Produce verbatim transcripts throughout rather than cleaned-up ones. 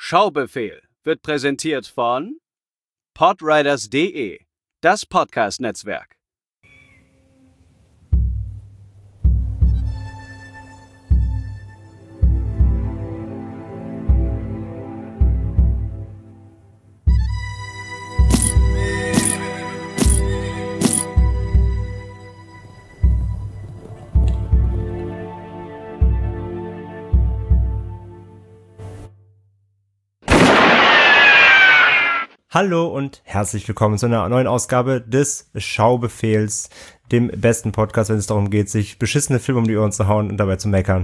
Schaubefehl wird präsentiert von podriders punkt de, das Podcast-Netzwerk. Hallo und herzlich willkommen zu einer neuen Ausgabe des Schaubefehls, dem besten Podcast, wenn es darum geht, sich beschissene Filme um die Ohren zu hauen und dabei zu meckern.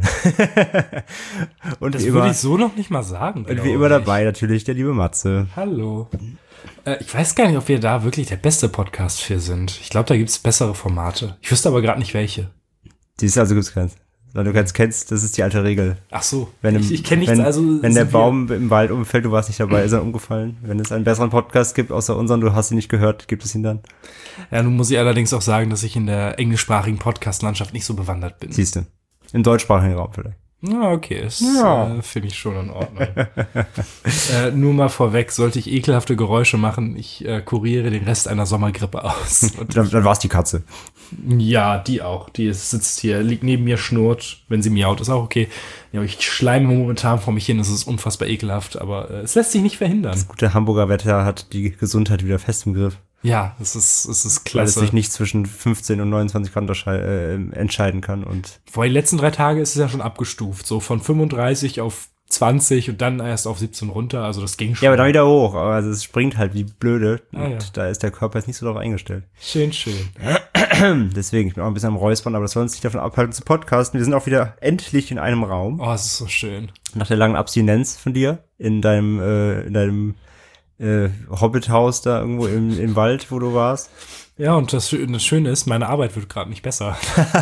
Und das würde ich so noch nicht mal sagen. Und wie immer dabei natürlich der liebe Matze. Hallo. Äh, ich weiß gar nicht, ob wir da wirklich der beste Podcast für sind. Ich glaube, da gibt es bessere Formate. Ich wüsste aber gerade nicht welche. Siehst du, also gibt es keins. Weil du keins kennst, das ist die alte Regel. Ach so, wenn im, ich, ich kenne nichts. Wenn, also wenn der Baum im Wald umfällt, du warst nicht dabei, ist er umgefallen. Wenn es einen besseren Podcast gibt, außer unseren, du hast ihn nicht gehört, gibt es ihn dann. Ja, nun muss ich allerdings auch sagen, dass ich in der englischsprachigen Podcast-Landschaft nicht so bewandert bin. Siehst du, im deutschsprachigen Raum vielleicht. Ja, okay, das ja. äh, finde ich schon in Ordnung. äh, nur mal vorweg, sollte ich ekelhafte Geräusche machen, ich äh, kuriere den Rest einer Sommergrippe aus. Und dann dann war es die Katze. Ja, die auch. Die sitzt hier, liegt neben mir, schnurrt. Wenn sie miaut, ist auch okay. Ja, ich schleime momentan vor mich hin, es ist unfassbar ekelhaft, aber äh, es lässt sich nicht verhindern. Das gute Hamburger Wetter hat die Gesundheit wieder fest im Griff. Ja, es ist, es ist klasse. Weil es sich nicht zwischen fünfzehn und neunundzwanzig Grad äh, entscheiden kann. Und vor die letzten drei Tage ist es ja schon abgestuft. So von fünfunddreißig auf zwanzig und dann erst auf siebzehn runter. Also das ging schon. Ja, aber dann wieder hoch. Also es springt halt wie blöde. Ah, und ja. Da ist der Körper jetzt nicht so darauf eingestellt. Schön, schön. Deswegen, ich bin auch ein bisschen am Räuspern, aber das soll uns nicht davon abhalten zu podcasten. Wir sind auch wieder endlich in einem Raum. Oh, es ist so schön. Nach der langen Abstinenz von dir in deinem, äh, in deinem äh, Hobbithaus da irgendwo im, im Wald, wo du warst. Ja, und das, das Schöne ist, meine Arbeit wird gerade nicht besser.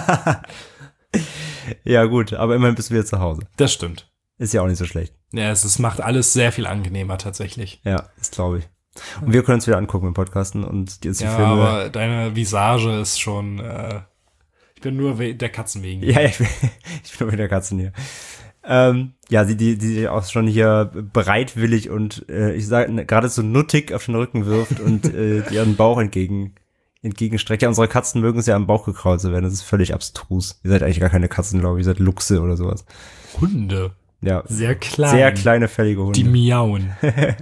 Ja, gut, aber immerhin bist du wieder zu Hause. Das stimmt. Ist ja auch nicht so schlecht. Ja, es, es macht alles sehr viel angenehmer tatsächlich. Ja, das glaube ich. Und wir können uns wieder angucken im Podcasten und die, die ja, Filme. Aber deine Visage ist schon, äh, ich bin nur we- der Katzen wegen. Ja, ich bin, ich bin nur wegen der Katzen hier. Ähm, ja, die, die, die auch schon hier bereitwillig und äh, ich sage gerade so nuttig auf den Rücken wirft und äh, ihren Bauch entgegen entgegenstreckt. Ja, unsere Katzen mögen es ja am Bauch gekraut zu werden. Das ist völlig abstrus. Ihr seid eigentlich gar keine Katzen, glaube ich. Ihr seid Luchse oder sowas. Hunde. Ja. Sehr klein. Sehr kleine, fällige Hunde. Die miauen.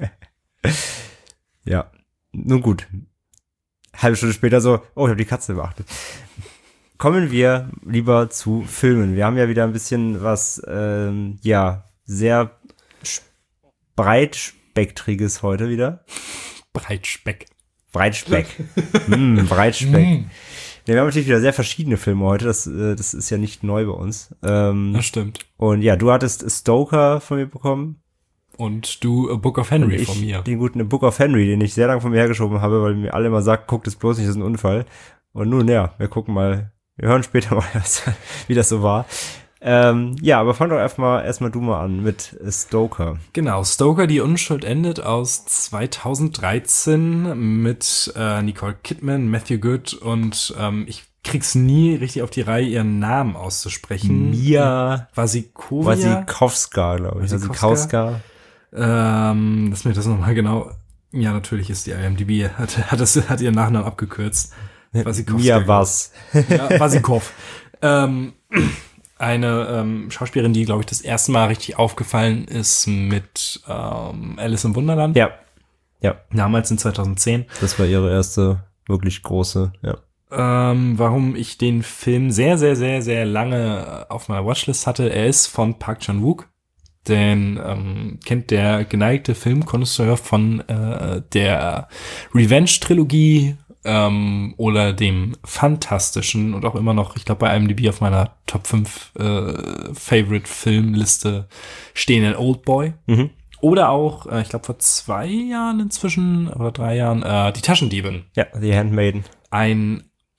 Ja. Nun gut. Halbe Stunde später so, oh, ich habe die Katze beachtet. Kommen wir lieber zu Filmen. Wir haben ja wieder ein bisschen was, ähm, ja, sehr breitspektriges heute wieder. Breitspeck. Breitspeck. mm, Breitspeck. Mm. Wir haben natürlich wieder sehr verschiedene Filme heute. Das, äh, das ist ja nicht neu bei uns. Ähm, das stimmt. Und ja, du hattest Stoker von mir bekommen. Und du A Book of Henry von mir. Den guten A Book of Henry, den ich sehr lange von mir hergeschoben habe, weil mir alle immer sagt, guckt es bloß nicht, das ist ein Unfall. Und nun, ja, wir gucken mal. Wir hören später mal, wie das so war. Ähm, ja, aber fang doch erstmal erstmal du mal an mit Stoker. Genau, Stoker, die Unschuld endet aus zweitausenddreizehn mit äh, Nicole Kidman, Matthew Good und ähm, ich krieg's nie richtig auf die Reihe, ihren Namen auszusprechen. Mia Wasikowska. Wasikowska, glaube ich. Wasikowska. Ähm, lass mir das nochmal genau. Ja, natürlich ist die I M D B, hat, hat, das, hat ihren Nachnamen abgekürzt. Mia was. Ja, Wasikov. ähm, eine ähm, Schauspielerin, die, glaube ich, das erste Mal richtig aufgefallen ist mit ähm, Alice im Wunderland. Ja. Ja. Damals in zweitausendzehn. Das war ihre erste wirklich große, ja. Ähm, warum ich den Film sehr, sehr, sehr, sehr lange auf meiner Watchlist hatte. Er ist von Park Chan-wook. Den ähm, kennt der geneigte Filmkonnoisseur von äh, der Revenge-Trilogie ähm, oder dem fantastischen und auch immer noch, ich glaube, bei I M D B auf meiner Top fünf äh, Favorite-Filmliste stehenden Oldboy. Mhm. Oder auch, äh, ich glaube, vor zwei Jahren inzwischen oder drei Jahren, äh, Die Taschendiebin. Ja, The Handmaiden. Ein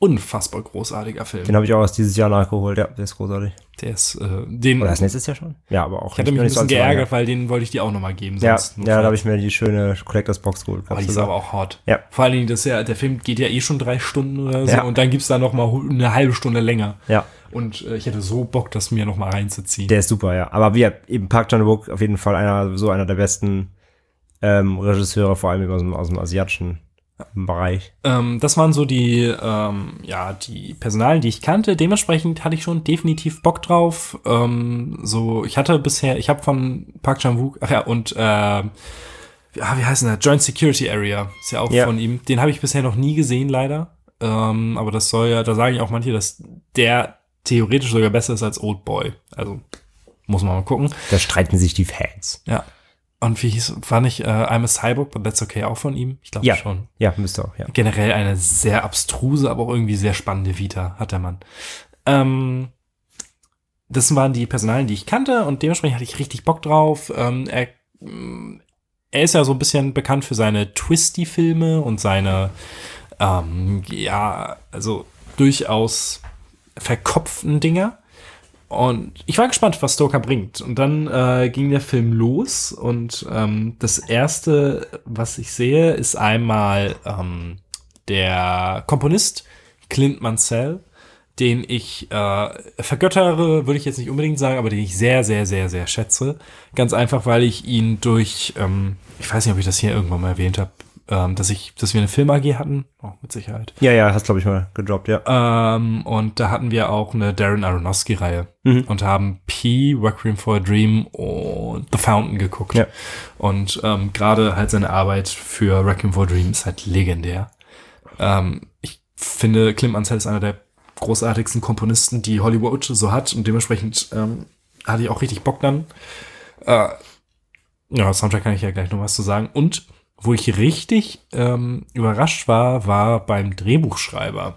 unfassbar großartiger Film. Den habe ich auch erst dieses Jahr nachgeholt, ja, der ist großartig. Der ist, äh, den... Oder das nächstes Jahr schon? Ja, aber auch Ich hatte mich ein bisschen geärgert, weil den wollte ich dir auch nochmal geben. Ja, sonst ja, da habe ich mir die schöne Collectors Box geholt. Aber die ist aber auch hot. Ja. Vor allen Dingen, das ja, der Film geht ja eh schon drei Stunden oder so Ja. und dann gibt's da noch mal eine halbe Stunde länger. Ja. Und äh, ich hätte so Bock, das mir noch mal reinzuziehen. Der ist super, ja. Aber wie eben Park Chan-wook auf jeden Fall einer, so einer der besten ähm, Regisseure, vor allem aus dem, aus dem asiatischen Bereich. Ähm, das waren so die, ähm, ja, die Personalien, die ich kannte. Dementsprechend hatte ich schon definitiv Bock drauf. Ähm, so, ich hatte bisher, ich habe von Park Chan-wook, ach ja, und äh, ja, wie heißt denn der? Joint Security Area, ist ja auch Ja. von ihm. Den habe ich bisher noch nie gesehen, leider. Ähm, aber das soll ja, da sagen ja auch manche, dass der theoretisch sogar besser ist als Oldboy. Also, muss man mal gucken. Da streiten sich die Fans. Ja. Und wie hieß, war nicht äh, I'm a Cyborg, but that's okay auch von ihm? Ich glaube Ja. schon. Ja, müsste auch, ja. Generell eine sehr abstruse, aber auch irgendwie sehr spannende Vita hat der Mann. Ähm, das waren die Personalien, die ich kannte und dementsprechend hatte ich richtig Bock drauf. Ähm, er, er ist ja so ein bisschen bekannt für seine Twisty-Filme und seine, ähm, ja, also durchaus verkopften Dinger. Und ich war gespannt, was Stoker bringt. Und dann äh, ging der Film los und ähm, das erste, was ich sehe, ist einmal ähm, der Komponist Clint Mansell, den ich äh, vergöttere, würde ich jetzt nicht unbedingt sagen, aber den ich sehr, sehr, sehr, sehr schätze. Ganz einfach, weil ich ihn durch, ähm, ich weiß nicht, ob ich das hier irgendwann mal erwähnt habe, ähm, dass ich, dass wir eine Film-A G hatten, oh, mit Sicherheit. Ja, ja, hast, glaube ich, mal gedroppt, ja. Ähm, und da hatten wir auch eine Darren Aronofsky-Reihe Mhm. und haben P, Requiem for a Dream und The Fountain geguckt. Ja. Und ähm, gerade halt seine Arbeit für Requiem for a Dream ist halt legendär. Ähm, ich finde, Clint Mansell ist einer der großartigsten Komponisten, die Hollywood so hat und dementsprechend ähm, hatte ich auch richtig Bock dann. Äh, ja, Soundtrack kann ich ja gleich noch was zu sagen. Und wo ich richtig ähm, überrascht war, war beim Drehbuchschreiber.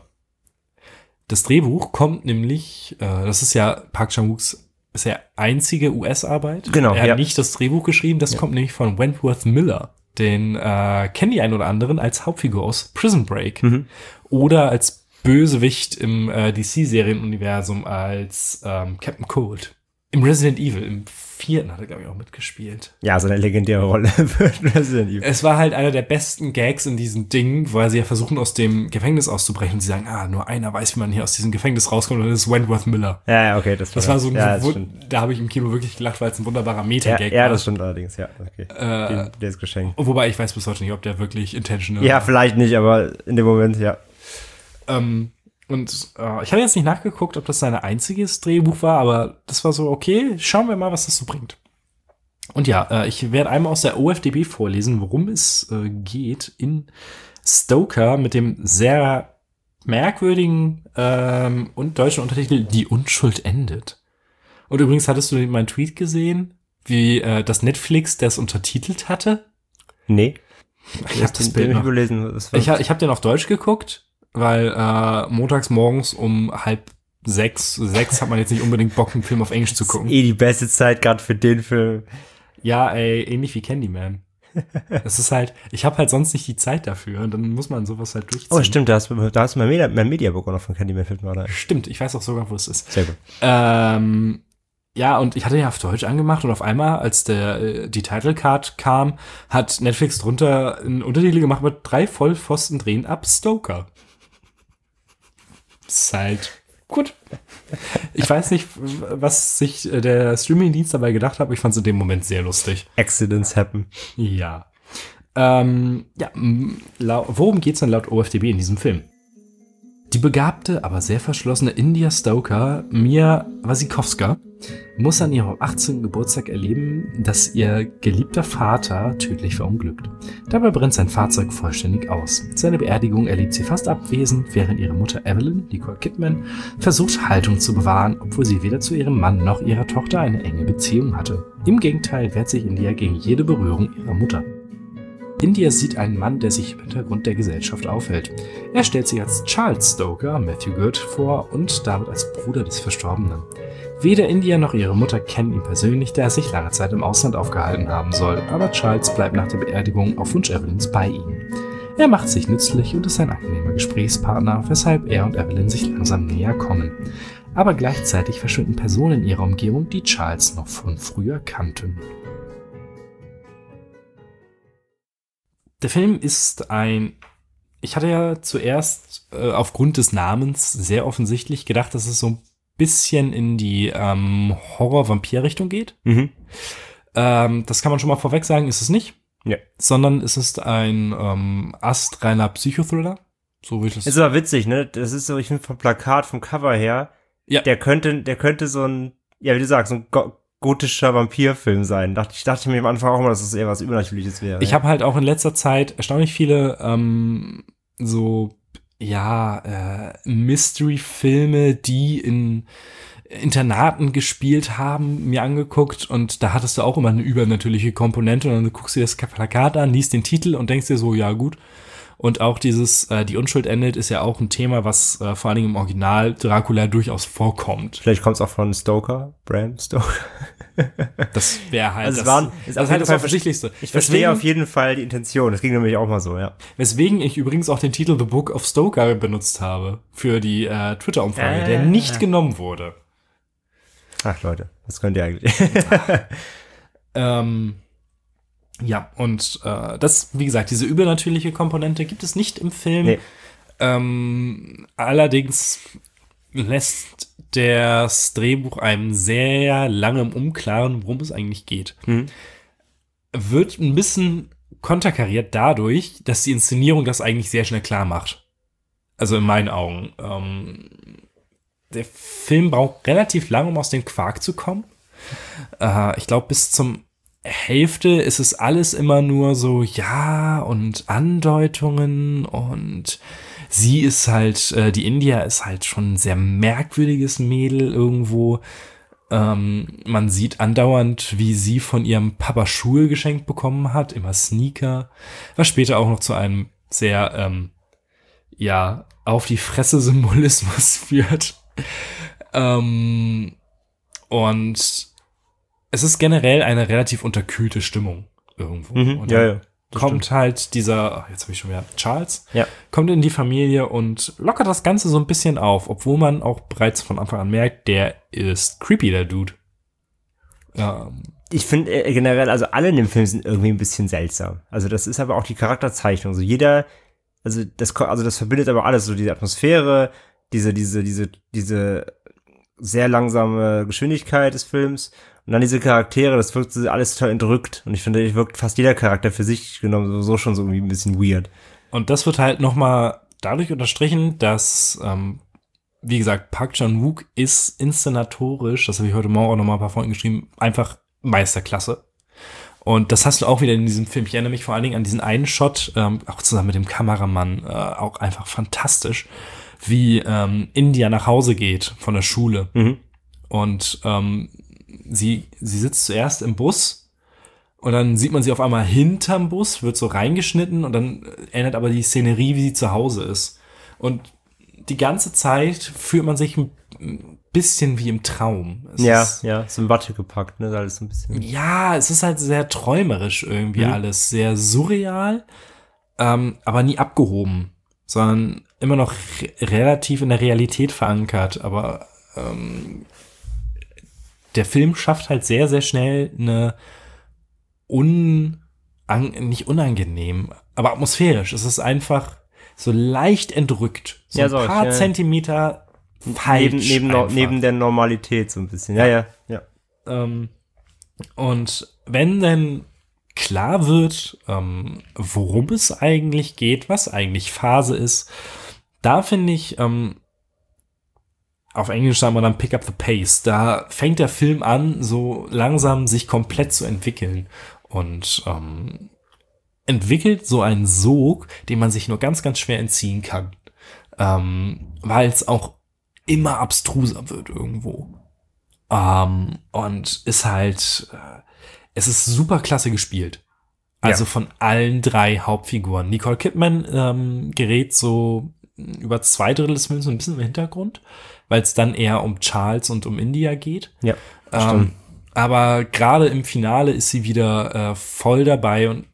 Das Drehbuch kommt nämlich, äh, das ist ja Park Chan-wooks bisher einzige U S-Arbeit. Genau, Er hat ja. nicht das Drehbuch geschrieben, das Ja. kommt nämlich von Wentworth Miller. Den äh, kennen die einen oder anderen als Hauptfigur aus Prison Break. Mhm. Oder als Bösewicht im äh, D C-Serienuniversum als ähm, Captain Cold. Im Resident Evil, im vierten hat er, glaube ich, auch mitgespielt. Ja, so eine legendäre Rolle für Resident Evil. Es war halt einer der besten Gags in diesem Ding, weil sie ja versuchen, aus dem Gefängnis auszubrechen. Und sie sagen, ah, nur einer weiß, wie man hier aus diesem Gefängnis rauskommt. Und das ist Wentworth Miller. Ja, ja, okay, das war, Das war so ein, ja, das Wun- stimmt. da habe ich im Kino wirklich gelacht, weil es ein wunderbarer Ja, Meta-Gag ja, war. das stimmt allerdings, ja, okay. Äh, Den, der ist geschenkt. Wobei ich weiß bis heute nicht, ob der wirklich intentional Ja, war. vielleicht nicht, aber in dem Moment, ja. Ähm, und äh, ich habe jetzt nicht nachgeguckt, ob das sein einziges Drehbuch war, aber das war so, okay, schauen wir mal, was das so bringt. Und ja, äh, ich werde einmal aus der O F D B vorlesen, worum es äh, geht in Stoker mit dem sehr merkwürdigen ähm, und deutschen Untertitel Die Unschuld endet. Und übrigens, hattest du meinen Tweet gesehen, wie äh, das Netflix das untertitelt hatte? Nee. Ich habe das Bild nicht noch. überlesen. Das war- Ich, ha- ich habe den auf Deutsch geguckt, weil äh, montags morgens um halb sechs, sechs hat man jetzt nicht unbedingt Bock, einen Film auf Englisch zu gucken. eh die beste Zeit gerade für den Film. Ja, ey, ähnlich wie Candyman. Das ist halt, ich habe halt sonst nicht die Zeit dafür und dann muss man sowas halt durchziehen. Oh, stimmt, da hast, du- da hast du mein, Media, mein Mediabook auch noch von Candyman Film oder? Stimmt, ich weiß auch sogar, wo es ist. Sehr gut. Ähm, ja, und ich hatte ja auf Deutsch angemacht und auf einmal, als der äh, die Title Card kam, hat Netflix drunter einen Untertitel gemacht mit drei Vollpfosten drehen ab Stoker. Ist halt gut. Ich weiß nicht, was sich äh, der Streaming-Dienst dabei gedacht hat, aber ich fand es in dem Moment sehr lustig. Accidents happen. Ja. Ähm, ja, m, lau- worum geht's denn laut O F D B in diesem Film? Die begabte, aber sehr verschlossene India Stoker, Mia Wasikowska, muss an ihrem achtzehnten Geburtstag erleben, dass ihr geliebter Vater tödlich verunglückt. Dabei brennt sein Fahrzeug vollständig aus. Seine Beerdigung erlebt sie fast abwesend, während ihre Mutter Evelyn, Nicole Kidman, versucht Haltung zu bewahren, obwohl sie weder zu ihrem Mann noch ihrer Tochter eine enge Beziehung hatte. Im Gegenteil wehrt sich India gegen jede Berührung ihrer Mutter. India sieht einen Mann, der sich im Hintergrund der Gesellschaft aufhält. Er stellt sich als Charles Stoker, Matthew Good, vor und damit als Bruder des Verstorbenen. Weder India noch ihre Mutter kennen ihn persönlich, da er sich lange Zeit im Ausland aufgehalten haben soll, aber Charles bleibt nach der Beerdigung auf Wunsch Evelyns bei ihnen. Er macht sich nützlich und ist ein angenehmer Gesprächspartner, weshalb er und Evelyn sich langsam näher kommen. Aber gleichzeitig verschwinden Personen in ihrer Umgebung, die Charles noch von früher kannten. Der Film ist ein... Ich hatte ja zuerst äh, aufgrund des Namens sehr offensichtlich gedacht, dass es so ein bisschen in die ähm, Horror-Vampir-Richtung geht. Mhm. Ähm, das kann man schon mal vorweg sagen, ist es nicht. Ja. Sondern es ist ein ähm, astreiner Psychothriller. So wie ich das. Ist aber witzig, ne? Das ist so, ich finde vom Plakat, vom Cover her, Ja. der könnte, der könnte so ein, ja, wie du sagst, so ein go- gotischer Vampirfilm sein. Dachte, ich dachte mir am Anfang auch mal, dass es eher was Übernatürliches wäre. Ich ja. habe halt auch in letzter Zeit erstaunlich viele ähm, so, ja, äh, Mystery-Filme, die in Internaten gespielt haben, mir angeguckt und da hattest du auch immer eine übernatürliche Komponente und dann guckst du dir das Plakat an, liest den Titel und denkst dir so, ja gut. Und auch dieses äh, Die Unschuld endet ist ja auch ein Thema, was äh, vor allen Dingen im Original Dracula durchaus vorkommt. Vielleicht kommt es auch von Stoker, Bram Stoker. Das wäre halt Also das, es waren, ist das, auf halt jeden das Fall Offensichtlichste. Ich verstehe Weswegen- auf jeden Fall die Intention. Das ging nämlich auch mal so, ja. Weswegen ich übrigens auch den Titel The Book of Stoker benutzt habe für die äh, Twitter-Umfrage, Äh, der nicht ja. genommen wurde. Ach Leute, was könnt ihr eigentlich? Ähm, ja, und äh, das, wie gesagt, diese übernatürliche Komponente gibt es nicht im Film. Nee. Ähm, allerdings lässt das Drehbuch einem sehr lange im Unklaren, worum es eigentlich geht. Mhm. Wird ein bisschen konterkariert dadurch, dass die Inszenierung das eigentlich sehr schnell klar macht. Also in meinen Augen. Ähm, der Film braucht relativ lange, um aus dem Quark zu kommen. Äh, ich glaube, bis zum Hälfte ist es alles immer nur so, ja, und Andeutungen und sie ist halt, äh, die India ist halt schon ein sehr merkwürdiges Mädel irgendwo. Ähm, man sieht andauernd, wie sie von ihrem Papa Schuhe geschenkt bekommen hat, immer Sneaker, was später auch noch zu einem sehr, ähm, ja, auf die Fresse Symbolismus führt. ähm, und es ist generell eine relativ unterkühlte Stimmung irgendwo. Mhm, Und ja, dann ja. das kommt stimmt. halt dieser, ach, jetzt habe ich schon wieder, Charles, Ja. kommt in die Familie und lockert das Ganze so ein bisschen auf, obwohl man auch bereits von Anfang an merkt, der ist creepy, der Dude. Ähm, Ich finde äh, generell, also alle in dem Film sind irgendwie ein bisschen seltsam. Also das ist aber auch die Charakterzeichnung. So jeder, also das, ko- also das verbindet aber alles, so diese Atmosphäre, diese, diese, diese, diese sehr langsame Geschwindigkeit des Films und dann diese Charaktere, das wirkt so alles total entrückt. Und ich finde, es wirkt fast jeder Charakter für sich genommen sowieso schon so irgendwie ein bisschen weird. Und das wird halt noch mal dadurch unterstrichen, dass, ähm, wie gesagt, Park Chan-wook ist inszenatorisch, das habe ich heute Morgen auch noch mal ein paar Folgen geschrieben, einfach Meisterklasse. Und das hast du auch wieder in diesem Film. Ich erinnere mich vor allen Dingen an diesen einen Shot, ähm, auch zusammen mit dem Kameramann, äh, auch einfach fantastisch, wie ähm, India nach Hause geht von der Schule. Mhm. Und ähm, sie, sie sitzt zuerst im Bus und dann sieht man sie auf einmal hinterm Bus, wird so reingeschnitten und dann ändert aber die Szenerie, wie sie zu Hause ist. Und die ganze Zeit fühlt man sich ein bisschen wie im Traum. Es Ja, ist, ja, so in Watte gepackt, ne, alles so ein bisschen. ja, es ist halt sehr träumerisch irgendwie Mhm. alles, sehr surreal, ähm, aber nie abgehoben, sondern immer noch re- relativ in der Realität verankert. Aber ähm, der Film schafft halt sehr, sehr schnell eine un, an, nicht unangenehm, aber atmosphärisch. Es ist einfach so leicht entrückt, so Ja, ein so, paar ja. Zentimeter Neben, falsch neben, no- einfach. neben der Normalität so ein bisschen. Ja, ja, ja. Ähm, und wenn denn klar wird, ähm, worum es eigentlich geht, was eigentlich Phase ist, da finde ich, ähm, auf Englisch sagen wir dann Pick up the pace, da fängt der Film an, so langsam sich komplett zu entwickeln und ähm, entwickelt so einen Sog, den man sich nur ganz, ganz schwer entziehen kann, ähm, weil es auch immer abstruser wird irgendwo. Ähm, und ist halt, äh, es ist super klasse gespielt. Also Ja. von allen drei Hauptfiguren. Nicole Kidman ähm, gerät so über zwei Drittel des Films so ein bisschen im Hintergrund, weil es dann eher um Charles und um India geht. Ja, Ähm, stimmt. aber gerade im Finale ist sie wieder äh, voll dabei und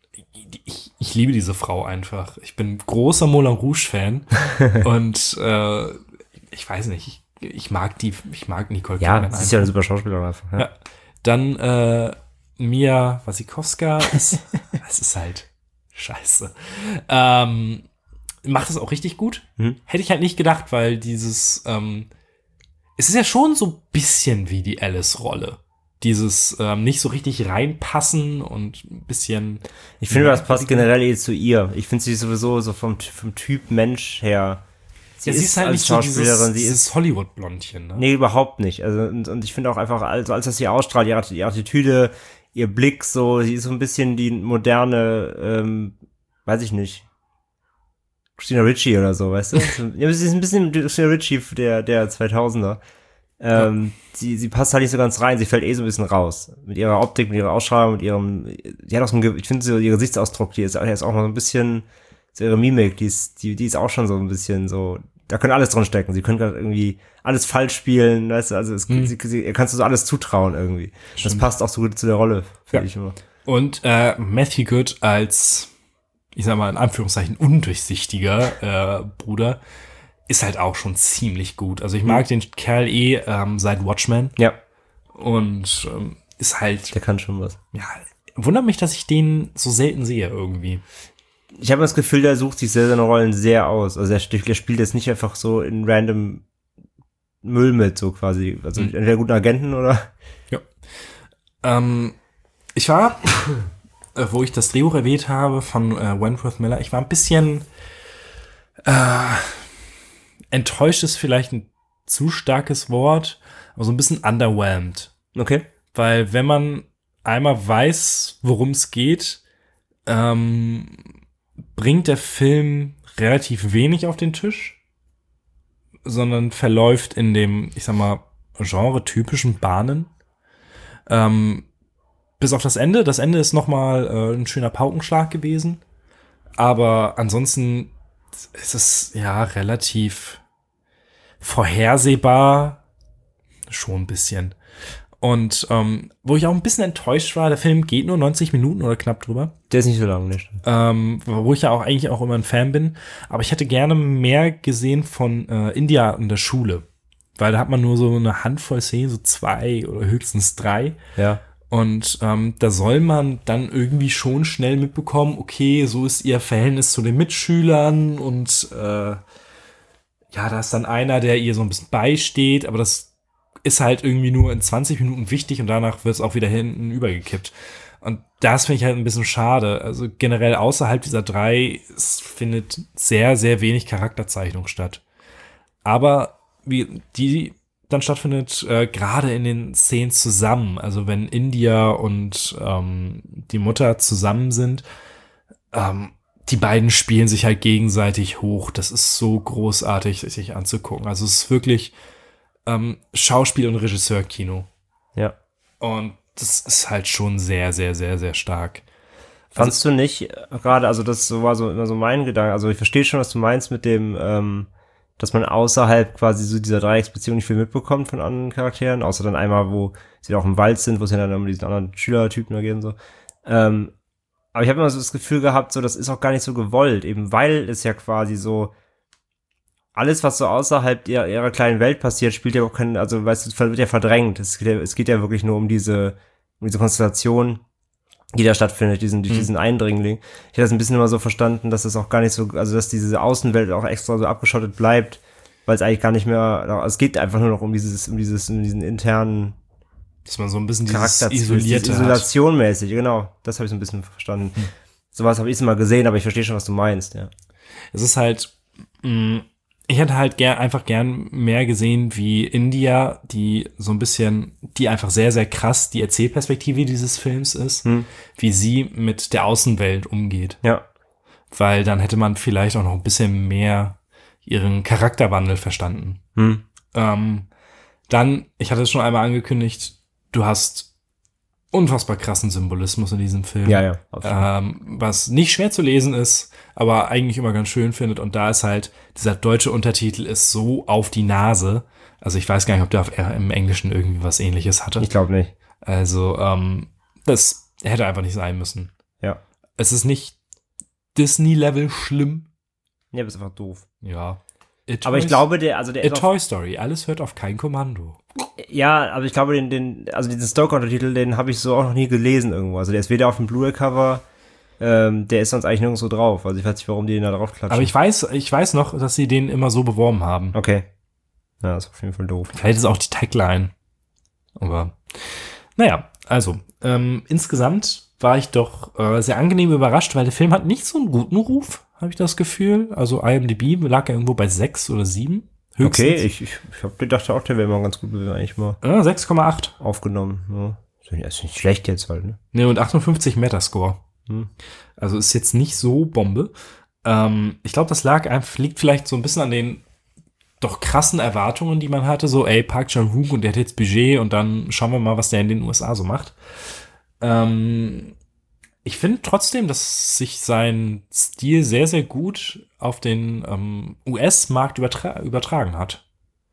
ich, ich liebe diese Frau einfach. Ich bin großer Moulin Rouge-Fan und äh, ich weiß nicht, ich, ich mag die, ich mag Nicole Kidman. Ja, sie ist ja eine super Schauspielerin einfach. Ja. Ja. Dann äh, Mia Wasikowska, ist, es ist halt scheiße. Ähm, macht es auch richtig gut. Mhm. Hätte ich halt nicht gedacht, weil dieses, ähm, es ist ja schon so ein bisschen wie die Alice-Rolle. Dieses ähm, nicht so richtig reinpassen und ein bisschen. Ich finde, das passt generell eh zu ihr. Ich finde sie sowieso so vom, vom Typ Mensch her. Sie, ja, sie ist halt als nicht so Schauspielerin, dieses, sie dieses Hollywood-Blondchen, ne? Nee, überhaupt nicht. Also, und, und ich finde auch einfach, also als das sie ausstrahlt, ihre, ihre Attitüde, ihr Blick, so, sie ist so ein bisschen die moderne, ähm, weiß ich nicht, Christina Ricci oder so, weißt du? Ja, sie ist ein bisschen Christina Ricci der, der zweitausender. Ähm, ja. sie, sie passt halt nicht so ganz rein, sie fällt eh so ein bisschen raus. Mit ihrer Optik, mit ihrer Ausstrahlung, mit ihrem, die hat auch so ein, ich finde so, ihr Gesichtsausdruck, die ist, die ist auch noch so ein bisschen, so ihre Mimik, die ist, die, die ist auch schon so ein bisschen so, da könnte alles drin stecken. Sie können gerade irgendwie alles falsch spielen, weißt du, also es, hm. sie, sie, ihr kannst du so alles zutrauen irgendwie. Stimmt. Das passt auch so gut zu der Rolle, finde ja. ich immer. Und äh, Matthew Good als, ich sag mal in Anführungszeichen, undurchsichtiger äh, Bruder ist halt auch schon ziemlich gut. Also ich mag hm. den Kerl eh ähm, seit Watchmen. Ja. Und ähm, ist halt. Der kann schon was. Ja, wundert mich, dass ich den so selten sehe irgendwie. Ich habe das Gefühl, der sucht sich sehr seine Rollen sehr aus. Also er, der spielt jetzt nicht einfach so in random Müll mit, so quasi. Also mhm. entweder guten Agenten oder. Ja. Ähm, ich war, äh, wo ich das Drehbuch erwähnt habe von äh, Wentworth Miller, ich war ein bisschen äh, enttäuscht ist vielleicht ein zu starkes Wort, aber so ein bisschen underwhelmed. Okay. Weil wenn man einmal weiß, worum es geht, ähm, bringt der Film relativ wenig auf den Tisch, sondern verläuft in dem, ich sag mal, genre-typischen Bahnen. Ähm, bis auf das Ende. Das Ende ist nochmal äh, ein schöner Paukenschlag gewesen. Aber ansonsten ist es ja relativ vorhersehbar. Schon ein bisschen. Und ähm, wo ich auch ein bisschen enttäuscht war, der Film geht nur neunzig Minuten oder knapp drüber. Der ist nicht so lang, nicht? Ähm, wo ich ja auch eigentlich auch immer ein Fan bin. Aber ich hätte gerne mehr gesehen von äh, India in der Schule. Weil da hat man nur so eine Handvoll Szenen, so zwei oder höchstens drei. Ja. Und ähm, da soll man dann irgendwie schon schnell mitbekommen, okay, so ist ihr Verhältnis zu den Mitschülern. Und äh, ja, da ist dann einer, der ihr so ein bisschen beisteht. Aber das ist halt irgendwie nur in zwanzig Minuten wichtig und danach wird es auch wieder hinten übergekippt. Und das finde ich halt ein bisschen schade. Also generell außerhalb dieser drei, es findet sehr, sehr wenig Charakterzeichnung statt. Aber wie die dann stattfindet, äh, gerade in den Szenen zusammen, also wenn India und ähm, die Mutter zusammen sind, ähm, die beiden spielen sich halt gegenseitig hoch. Das ist so großartig, sich anzugucken. Also es ist wirklich ähm, Schauspiel- und Regisseur-Kino. Ja. Und das ist halt schon sehr, sehr, sehr, sehr stark. Fandst also, du nicht gerade, also das war so immer so mein Gedanke, also ich verstehe schon, was du meinst mit dem, ähm, dass man außerhalb quasi so dieser Dreiecksbeziehung nicht viel mitbekommt von anderen Charakteren, außer dann einmal, wo sie auch im Wald sind, wo es ja dann um diesen anderen Schülertypen da geht und so. Ähm, aber ich habe immer so das Gefühl gehabt, so das ist auch gar nicht so gewollt, eben weil es ja quasi so alles, was so außerhalb ihrer, ihrer kleinen Welt passiert, spielt ja auch keinen, also weißt du, es wird ja verdrängt. Es geht ja, es geht ja wirklich nur um diese, um diese Konstellation, die da stattfindet, diesen, durch mhm. diesen Eindringling. Ich hätte das ein bisschen immer so verstanden, dass es auch gar nicht so, also dass diese Außenwelt auch extra so abgeschottet bleibt, weil es eigentlich gar nicht mehr, also es geht einfach nur noch um dieses, um dieses, um diesen internen, dass man so ein bisschen dieses Isolierte Isolation mäßig, genau. Das habe ich so ein bisschen verstanden. Mhm. Sowas habe ich immer gesehen, aber ich verstehe schon, was du meinst, ja. Es ist halt, mh, ich hätte halt gern, einfach gern mehr gesehen, wie India, die so ein bisschen, die einfach sehr, sehr krass die Erzählperspektive dieses Films ist, hm. wie sie mit der Außenwelt umgeht. Ja. Weil dann hätte man vielleicht auch noch ein bisschen mehr ihren Charakterwandel verstanden. Hm. Ähm, dann, ich hatte es schon einmal angekündigt, du hast unfassbar krassen Symbolismus in diesem Film. Ja, ja. Ähm, was nicht schwer zu lesen ist, aber eigentlich immer ganz schön findet. Und da ist halt, dieser deutsche Untertitel ist so auf die Nase. Also ich weiß gar nicht, ob der auf, im Englischen irgendwie was Ähnliches hatte. Ich glaube nicht. Also ähm, das hätte einfach nicht sein müssen. Ja. Es ist nicht Disney-Level schlimm. Ja, das ist einfach doof. Ja. A Aber ich Toy- glaube, der, also der A ist auch, Toy Story, alles hört auf kein Kommando. ja, aber ich glaube, den, den, also diesen Stoker-Untertitel, den habe ich so auch noch nie gelesen irgendwo. Also der ist weder auf dem Blu-ray-Cover, ähm, der ist sonst eigentlich nirgendwo drauf. Also ich weiß nicht, warum die den da drauf klatschen. Aber ich weiß, ich weiß noch, dass sie den immer so beworben haben. Okay. Ja, das ist auf jeden Fall doof. Vielleicht ist auch die Tagline. Aber, naja, also, ähm, insgesamt war ich doch äh, sehr angenehm überrascht, weil der Film hat nicht so einen guten Ruf, habe ich das Gefühl. Also I M D B lag ja irgendwo bei sechs oder sieben. Höchstens. Okay, ich, ich, ich hab gedacht auch, der wäre mal ganz gut eigentlich mal Ja, sechs Komma acht. aufgenommen. Ja. Ist nicht schlecht jetzt halt, ne? Ne, und achtundfünfzig Metascore. Hm. Also ist jetzt nicht so Bombe. Ähm, ich glaube, das lag einfach, liegt vielleicht so ein bisschen an den doch krassen Erwartungen, die man hatte. So, ey, Park Chan-wook und der hat jetzt Budget und dann schauen wir mal, was der in den U S A so macht. Ähm, ich finde trotzdem, dass sich sein Stil sehr, sehr gut auf den ähm, U S-Markt übertra- übertragen hat.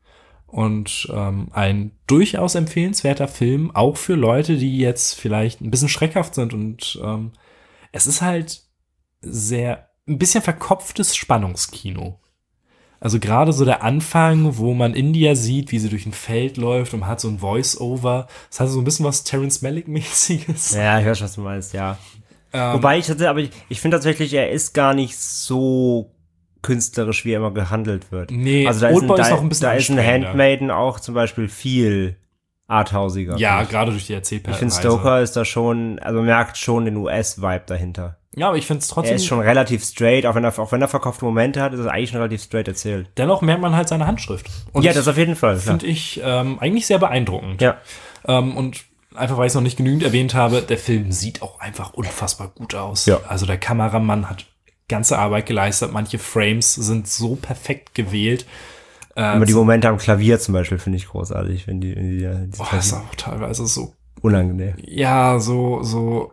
Und ähm, ein durchaus empfehlenswerter Film, auch für Leute, die jetzt vielleicht ein bisschen schreckhaft sind. Und ähm, es ist halt sehr, ein bisschen verkopftes Spannungskino. Also gerade so der Anfang, wo man India sieht, wie sie durch ein Feld läuft und man hat so ein Voice-Over. Das hat so ein bisschen was Terrence Malick-mäßiges. Ja, ich weiß, was du meinst, ja. Ähm, Wobei ich hatte, aber ich, ich finde tatsächlich, er ist gar nicht so künstlerisch, wie er immer gehandelt wird. Nee, also da ist, ein, Oldboy da, ist noch ein bisschen da ist ein anstrengender. Handmaiden auch zum Beispiel viel arthausiger. Ja, finde ich. gerade durch die Erzählweise. Ich finde Stoker ist da schon, also man merkt schon den U S-Vibe dahinter. Ja, aber ich finde es trotzdem. Er ist schon relativ straight, auch wenn er, auch wenn er verkaufte Momente hat, ist er eigentlich schon relativ straight erzählt. Dennoch merkt man halt seine Handschrift. Und ja, das auf jeden Fall. finde ich ähm, eigentlich sehr beeindruckend. Ja. Ähm, und einfach, weil ich es noch nicht genügend erwähnt habe, der Film sieht auch einfach unfassbar gut aus. Ja. Also der Kameramann hat ganze Arbeit geleistet. Manche Frames sind so perfekt gewählt. Äh, Aber die Momente am Klavier zum Beispiel finde ich großartig, wenn die, wenn die, die boah, das ist auch teilweise so, unangenehm. ja, so, so,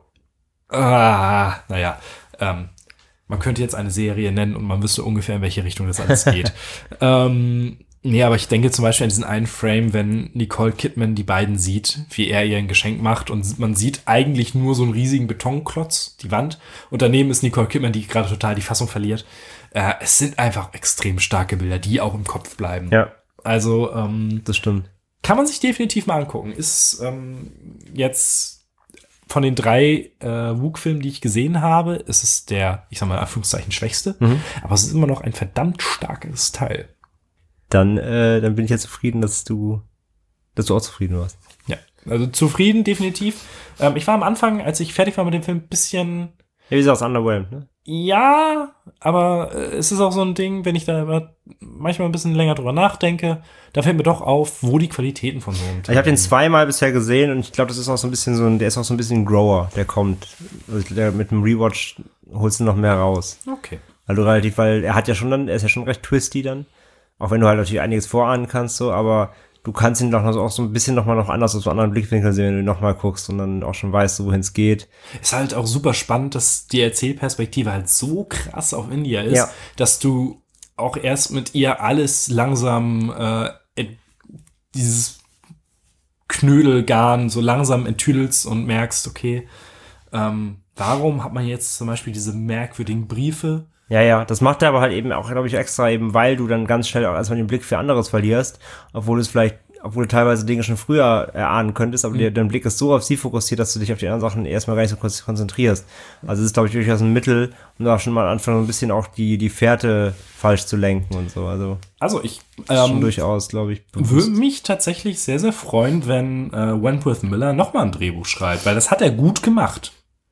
ah, naja, ähm, man könnte jetzt eine Serie nennen und man wüsste ungefähr, in welche Richtung das alles geht. ähm, nee, aber ich denke zum Beispiel an diesen einen Frame, wenn Nicole Kidman die beiden sieht, wie er ihr ein Geschenk macht und man sieht eigentlich nur so einen riesigen Betonklotz, die Wand, und daneben ist Nicole Kidman, die gerade total die Fassung verliert. Äh, es sind einfach extrem starke Bilder, die auch im Kopf bleiben. Ja, Also, ähm, das stimmt. kann man sich definitiv mal angucken. Ist ähm, jetzt von den drei äh, Wook-Filmen, die ich gesehen habe, ist es der, ich sag mal in Anführungszeichen, schwächste. Mhm. Aber es ist immer noch ein verdammt starkes Teil. Dann, äh, dann bin ich ja zufrieden, dass du, dass du auch zufrieden warst. Ja, also zufrieden, definitiv. Ähm, ich war am Anfang, als ich fertig war mit dem Film, ein bisschen, Ja, wie sagst underwhelmed, ne? ja, aber äh, es ist auch so ein Ding, wenn ich da über- manchmal ein bisschen länger drüber nachdenke, da fällt mir doch auf, wo die Qualitäten von so einem Ich habe den zweimal bisher gesehen und ich glaube, das ist auch so ein bisschen so ein, der ist auch so ein bisschen ein Grower, der kommt. Also der, mit dem Rewatch holst du noch mehr raus. Okay. Weil du relativ, weil er hat ja schon dann, er ist ja schon recht twisty dann. Auch wenn du halt natürlich einiges vorahnen kannst, so, aber du kannst ihn doch noch so, auch so ein bisschen nochmal noch anders aus einem anderen Blickwinkel sehen, wenn du ihn nochmal guckst und dann auch schon weißt, wohin es geht. Ist halt auch super spannend, dass die Erzählperspektive halt so krass auf India ist, Ja. dass du auch erst mit ihr alles langsam äh, ent- dieses Knödelgarn so langsam enttüdelst und merkst, okay, ähm, warum hat man jetzt zum Beispiel diese merkwürdigen Briefe? Ja, ja, das macht er aber halt eben auch, glaube ich, extra eben, weil du dann ganz schnell auch erstmal den Blick für anderes verlierst, obwohl es vielleicht, obwohl du teilweise Dinge schon früher erahnen könntest, aber mhm. dein Blick ist so auf sie fokussiert, dass du dich auf die anderen Sachen erstmal gar nicht so kurz konzentrierst. Also es ist, glaube ich, durchaus ein Mittel, um da schon mal am Anfang so ein bisschen auch die, die Fährte falsch zu lenken und so. Also, Also ich das ist schon ähm, durchaus, glaube ich, bewusst. würde mich tatsächlich sehr, sehr freuen, wenn äh, Wentworth Miller nochmal ein Drehbuch schreibt, weil das hat er gut gemacht.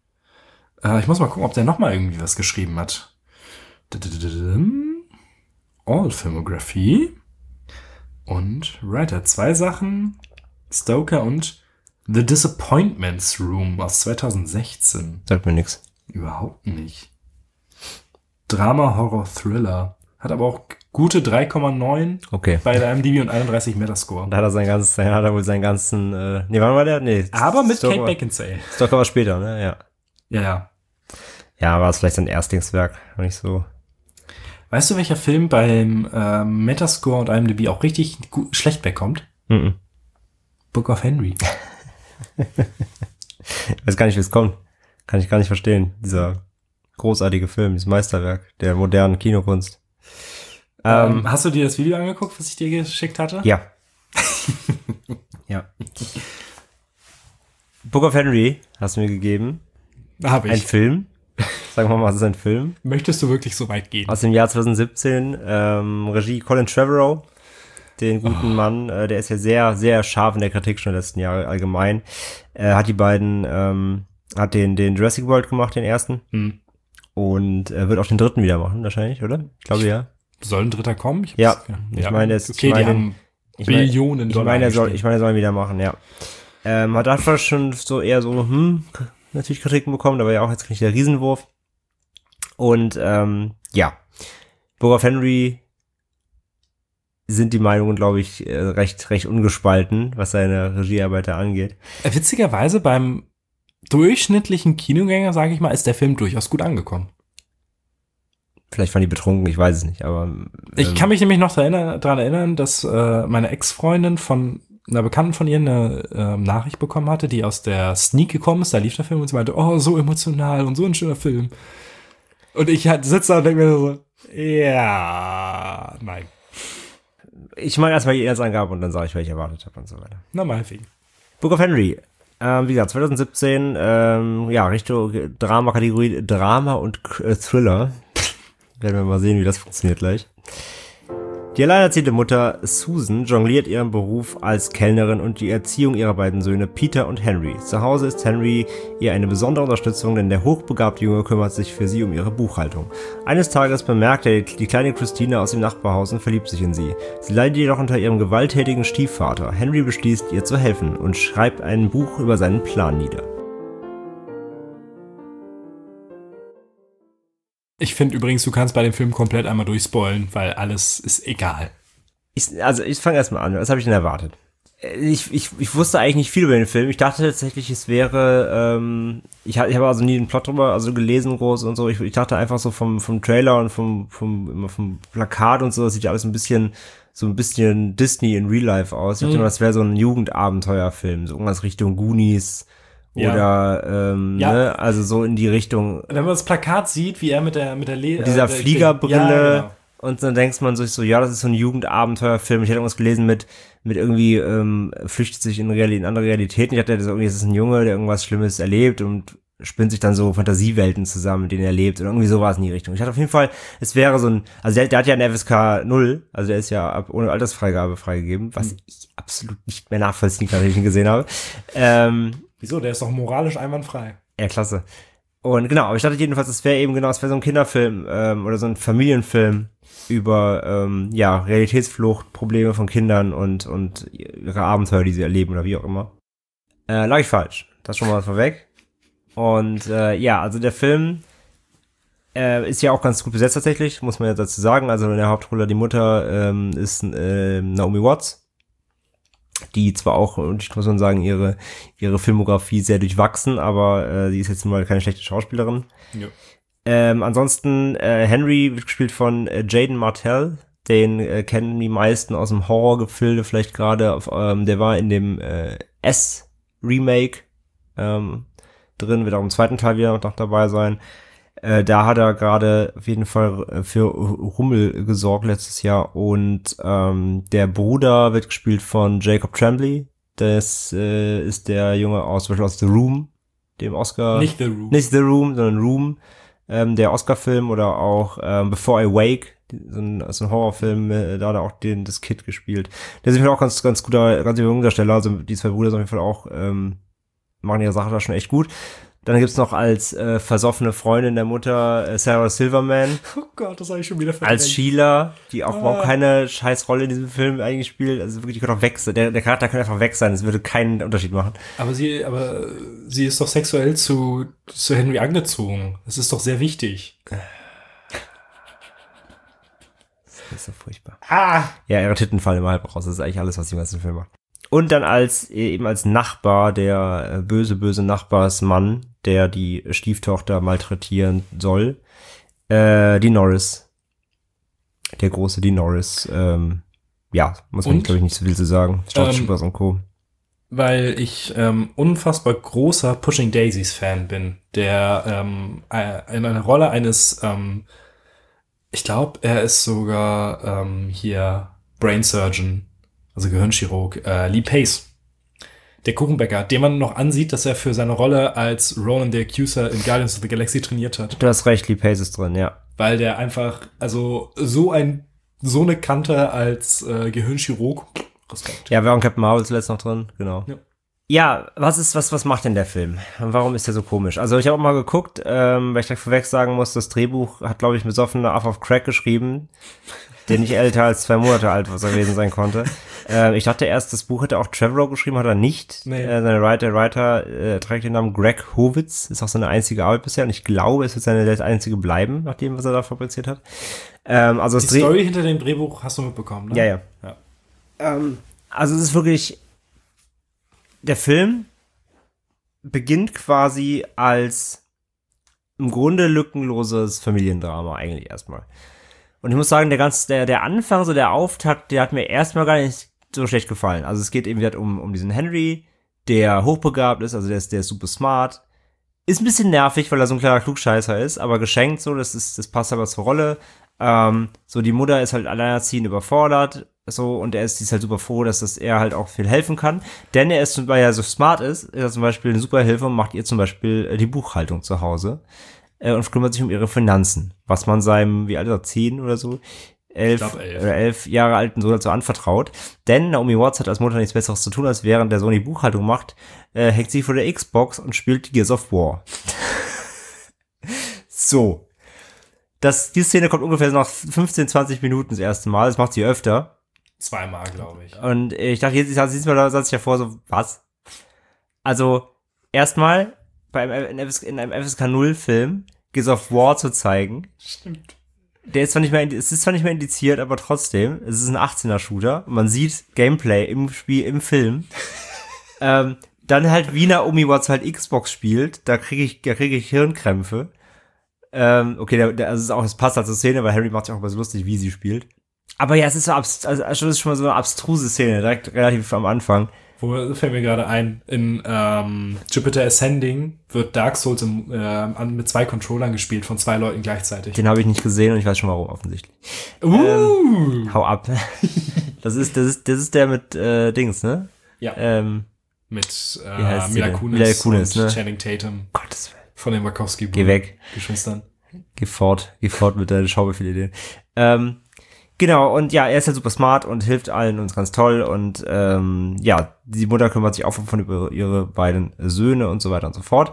Äh, ich muss mal gucken, ob der nochmal irgendwie was geschrieben hat. All Filmography und Writer. Zwei Sachen. Stoker und The Disappointments Room aus zwanzig sechzehn. Sagt mir nix. Überhaupt nicht. Drama, Horror, Thriller. Hat aber auch gute drei Komma neun Okay. bei der I M D B und einunddreißig Metascore. Da hat er sein ganzes, da hat er wohl seinen ganzen, äh, nee, wann war der? Nee. Aber mit Stoker, Kate Beckinsale. Stoker war später, ne? Ja. Ja, ja. Ja, war es vielleicht sein Erstlingswerk, wenn nicht so. Weißt du, welcher Film beim äh, Metascore und I M D B auch richtig gut, schlecht wegkommt? Mhm. Book of Henry. Ich weiß gar nicht, wie es kommt. Kann ich gar nicht verstehen. Dieser großartige Film, dieses Meisterwerk der modernen Kinokunst. Ähm, Ähm, hast du dir das Video angeguckt, was ich dir geschickt hatte? ja. ja. Book of Henry hast du mir gegeben. Habe Ein ich. Film. Sagen wir mal, es ist ein Film. Möchtest du wirklich so weit gehen? Aus dem Jahr zwanzig siebzehn. Ähm, Regie Colin Trevorrow. Den guten Oh. Mann. Äh, der ist ja sehr, sehr scharf in der Kritik schon in den letzten Jahren allgemein. Äh, hat die beiden, ähm, hat den, den Jurassic World gemacht, den ersten. Hm. Und äh, wird auch den dritten wieder machen, wahrscheinlich, oder? Ich glaube, ja. Soll ein dritter kommen? Ich Ja. hab's- Ich meine, es- okay, ich meine, die haben Ich meine, Billionen ich Dollar. meine, er soll, eingesteckt. ich meine, er soll ihn wieder machen, ja. Ähm, hat einfach schon so eher so, hm, k- natürlich Kritiken bekommen, aber ja auch jetzt nicht der Riesenwurf. Und, ähm, ja. Book of Henry sind die Meinungen, glaube ich, äh, recht, recht ungespalten, was seine Regiearbeit da angeht. Äh, Witzigerweise beim durchschnittlichen Kinogänger, sage ich mal, ist der Film durchaus gut angekommen. Vielleicht waren die betrunken, ich weiß es nicht, aber. Ähm, Ich kann mich nämlich noch daran erinnern, daran erinnern dass äh, meine Ex-Freundin von einer Bekannten von ihr eine äh, Nachricht bekommen hatte, die aus der Sneak gekommen ist, da lief der Film und sie meinte, oh, so emotional und so ein schöner Film. Und ich halt sitze da und denke mir so, ja, nein. Ich meine erstmal die Inhaltsangabe und dann sage ich, was ich erwartet habe und so weiter. Na, meinetwegen. Book of Henry. Ähm, wie gesagt, zwanzig siebzehn, ähm, ja, Richtung Drama-Kategorie Drama und äh, Thriller. Werden wir mal sehen, wie das funktioniert gleich. Die alleinerziehende Mutter Susan jongliert ihren Beruf als Kellnerin und die Erziehung ihrer beiden Söhne Peter und Henry. Zu Hause ist Henry ihr eine besondere Unterstützung, denn der hochbegabte Junge kümmert sich für sie um ihre Buchhaltung. Eines Tages bemerkt er die kleine Christina aus dem Nachbarhaus und verliebt sich in sie. Sie leidet jedoch unter ihrem gewalttätigen Stiefvater. Henry beschließt, ihr zu helfen und schreibt ein Buch über seinen Plan nieder. Ich finde übrigens, du kannst bei dem Film komplett einmal durchspoilen, weil alles ist egal. Ich, also ich fange erstmal an. Was habe ich denn erwartet? Ich, ich, ich wusste eigentlich nicht viel über den Film. Ich dachte tatsächlich, es wäre, ähm, ich, ich habe also nie den Plot drüber, also gelesen groß und so. Ich, ich dachte einfach so vom, vom Trailer und vom, vom, immer vom Plakat und so, das sieht ja alles ein bisschen, so ein bisschen Disney in Real Life aus. Ich dachte Mhm. immer, das wäre so ein Jugendabenteuerfilm, so irgendwas Richtung Goonies Ja. oder, ähm, Ja. ne, also so in die Richtung. Wenn man das Plakat sieht, wie er mit der mit der Le Mit dieser äh, der- Fliegerbrille. Ja, genau. Und dann denkt man sich so, ja, das ist so ein Jugendabenteuerfilm. Ich hätte irgendwas gelesen mit, mit irgendwie, ähm, flüchtet sich in, Real, in andere Realitäten. Ich dachte, das ist irgendwie, das ist ein Junge, der irgendwas Schlimmes erlebt und spinnt sich dann so Fantasiewelten zusammen, mit denen er lebt. Oder irgendwie sowas in die Richtung. Ich hatte auf jeden Fall, es wäre so ein, also der, der hat ja eine F S K null, also der ist ja ab, ohne Altersfreigabe freigegeben, was Mhm. ich absolut nicht mehr nachvollziehen kann, wenn ich ihn gesehen habe. Ähm, Wieso? Der ist doch moralisch einwandfrei. ja, klasse. Und genau, aber ich dachte jedenfalls, es wäre eben genau, es wäre so ein Kinderfilm ähm, oder so ein Familienfilm über ähm, ja, Realitätsflucht, Probleme von Kindern und und ihre Abenteuer, die sie erleben oder wie auch immer. Äh, lag ich falsch. Das schon mal vorweg. Und äh, ja, also der Film äh, ist ja auch ganz gut besetzt tatsächlich, muss man ja dazu sagen. Also in der Hauptrolle die Mutter ähm, ist äh, Naomi Watts, die zwar auch, und ich muss man sagen, ihre ihre Filmografie sehr durchwachsen, aber äh, sie ist jetzt mal keine schlechte Schauspielerin. Ja. Ähm, ansonsten, äh, Henry wird gespielt von äh, Jaden Martell. Den äh, kennen die meisten aus dem Horrorgefilde vielleicht gerade. Auf, ähm, der war in dem äh, S-Remake ähm, drin, wird auch im zweiten Teil wieder noch dabei sein. Äh, da hat er gerade auf jeden Fall äh, für Rummel gesorgt letztes Jahr. Und ähm, der Bruder wird gespielt von Jacob Tremblay. Das äh, ist der Junge aus, zum Beispiel aus The Room, dem Oscar. Nicht The Room. Nicht The Room, sondern Room. Ähm, der Oscar-Film oder auch ähm, Before I Wake, so ein, so ein Horrorfilm, äh, da hat er auch den, das Kid gespielt. Der ist auf jeden Fall auch ganz, ganz guter, ganz junger Darsteller, also die zwei Brüder sind auf jeden Fall auch, ähm, machen ihre Sache da schon echt gut. Dann gibt's noch als äh, versoffene Freundin der Mutter äh, Sarah Silverman, Oh Gott, das habe ich schon wieder verdrängt. als Sheila, die auch Ah. überhaupt keine scheiß Rolle in diesem Film eigentlich spielt. Also wirklich, die könnte auch weg sein. Der, der Charakter könnte einfach weg sein, es würde keinen Unterschied machen. Aber sie, aber sie ist doch sexuell zu, zu Henry angezogen. Das ist doch sehr wichtig. Das ist so furchtbar. Ah! Ja, ihre Titten fallen immer halb raus. Das ist eigentlich alles, was sie im ganzen Film macht. Und dann als, eben als Nachbar, der äh, böse, böse Nachbarsmann, der die Stieftochter malträtieren soll, äh, die Norris. Der große die Norris. Ähm, ja, muss man, Und? glaube ich, nicht so viel zu sagen. Starship Ähm, Troopers und Co. Weil ich ähm, unfassbar großer Pushing Daisies Fan bin, der ähm, äh, in einer Rolle eines, ähm, ich glaube, er ist sogar ähm, hier Brain Surgeon, also Gehirnchirurg, äh, Lee Pace, der Kuchenbäcker, den man noch ansieht, dass er für seine Rolle als Ronan the Accuser in Guardians of the Galaxy trainiert hat. Du hast recht, Lee Pace ist drin, ja. Weil der einfach, also so ein, so eine Kante als äh, Gehirnchirurg, Respekt. Ja, wir haben Captain Marvel zuletzt noch drin, genau. Ja. Ja, was ist, was, was macht denn der Film? Und warum ist der so komisch? Also ich habe auch mal geguckt, ähm, weil ich gleich vorweg sagen muss, das Drehbuch hat, glaube ich, ein besoffener Affe auf Crack geschrieben, der nicht älter als zwei Monate alt gewesen sein konnte. Äh, ich dachte erst, das Buch hätte auch Trevorrow geschrieben, hat er nicht. Nee. Äh, seine Writer, Writer äh, trägt den Namen Greg Howitz, ist auch seine einzige Arbeit bisher und ich glaube, es wird seine einzige bleiben, nach dem, was er da fabriziert hat. Ähm, also Die das Dreh- Story hinter dem Drehbuch hast du mitbekommen, ne? Ja, ja. ja. Ähm, also es ist wirklich, der Film beginnt quasi als im Grunde lückenloses Familiendrama eigentlich erstmal. Und ich muss sagen, der ganz, der, der Anfang, so der Auftakt, der hat mir erstmal gar nicht so schlecht gefallen. Also es geht eben wieder um, um diesen Henry, der hochbegabt ist, also der ist, der ist super smart. Ist ein bisschen nervig, weil er so ein kleiner Klugscheißer ist, aber geschenkt so, das ist, das passt aber zur Rolle. Ähm, so die Mutter ist halt alleinerziehend überfordert, so, und er ist, die ist halt super froh, dass das er halt auch viel helfen kann, denn er ist, weil er so smart ist, ist er zum Beispiel eine super Hilfe und macht ihr zum Beispiel äh, die Buchhaltung zu Hause äh, und kümmert sich um ihre Finanzen, was man seinem, wie alt ist er, zehn oder so, elf, Ich glaub, elf. oder elf Jahre alten Sohn dazu anvertraut, denn Naomi Watts hat als Mutter nichts Besseres zu tun, als während der Sohn die Buchhaltung macht, äh, hängt sie vor der Xbox und spielt Gears of War. So. Das, die Szene kommt ungefähr nach fünfzehn, zwanzig Minuten das erste Mal. Das macht sie öfter. Zweimal, glaube ich. Und ich dachte, jetzt siehst du mal, da saß ich ja vor, so, was? Also, erstmal, bei einem, in einem F S K null Film Gears of War zu zeigen. Stimmt. Der ist zwar nicht mehr, es ist zwar nicht mehr indiziert, aber trotzdem, es ist ein achtzehner Shooter. Man sieht Gameplay im Spiel, im Film. ähm, dann halt, wie Naomi Watts halt Xbox spielt, da kriege ich, da kriege ich Hirnkrämpfe. Ähm, okay, der, der, also es ist auch, es passt halt zur Szene, weil Harry macht sich auch immer so lustig, wie sie spielt. Aber ja, es ist so abs- also es ist schon mal so eine abstruse Szene, direkt relativ am Anfang. Wo fällt mir gerade ein, in ähm, Jupiter Ascending wird Dark Souls im, äh, an, mit zwei Controllern gespielt, von zwei Leuten gleichzeitig. Den habe ich nicht gesehen und ich weiß schon warum, offensichtlich. Uh! Ähm, hau ab. das ist, das ist, das ist der mit äh, Dings, ne? Ja. Ähm, Mit Wie heißt äh, sie Mila denn? Kunis, Mila Kunis, und ne? Channing Tatum Gottes Willen. von den Wachowski Geh weg. Geschwistern. Geh fort, geh fort mit deinen Schauspielideen. Ähm, genau, und ja, er ist halt super smart und hilft allen und ist ganz toll und ähm, ja, die Mutter kümmert sich auch von über ihre beiden Söhne und so weiter und so fort.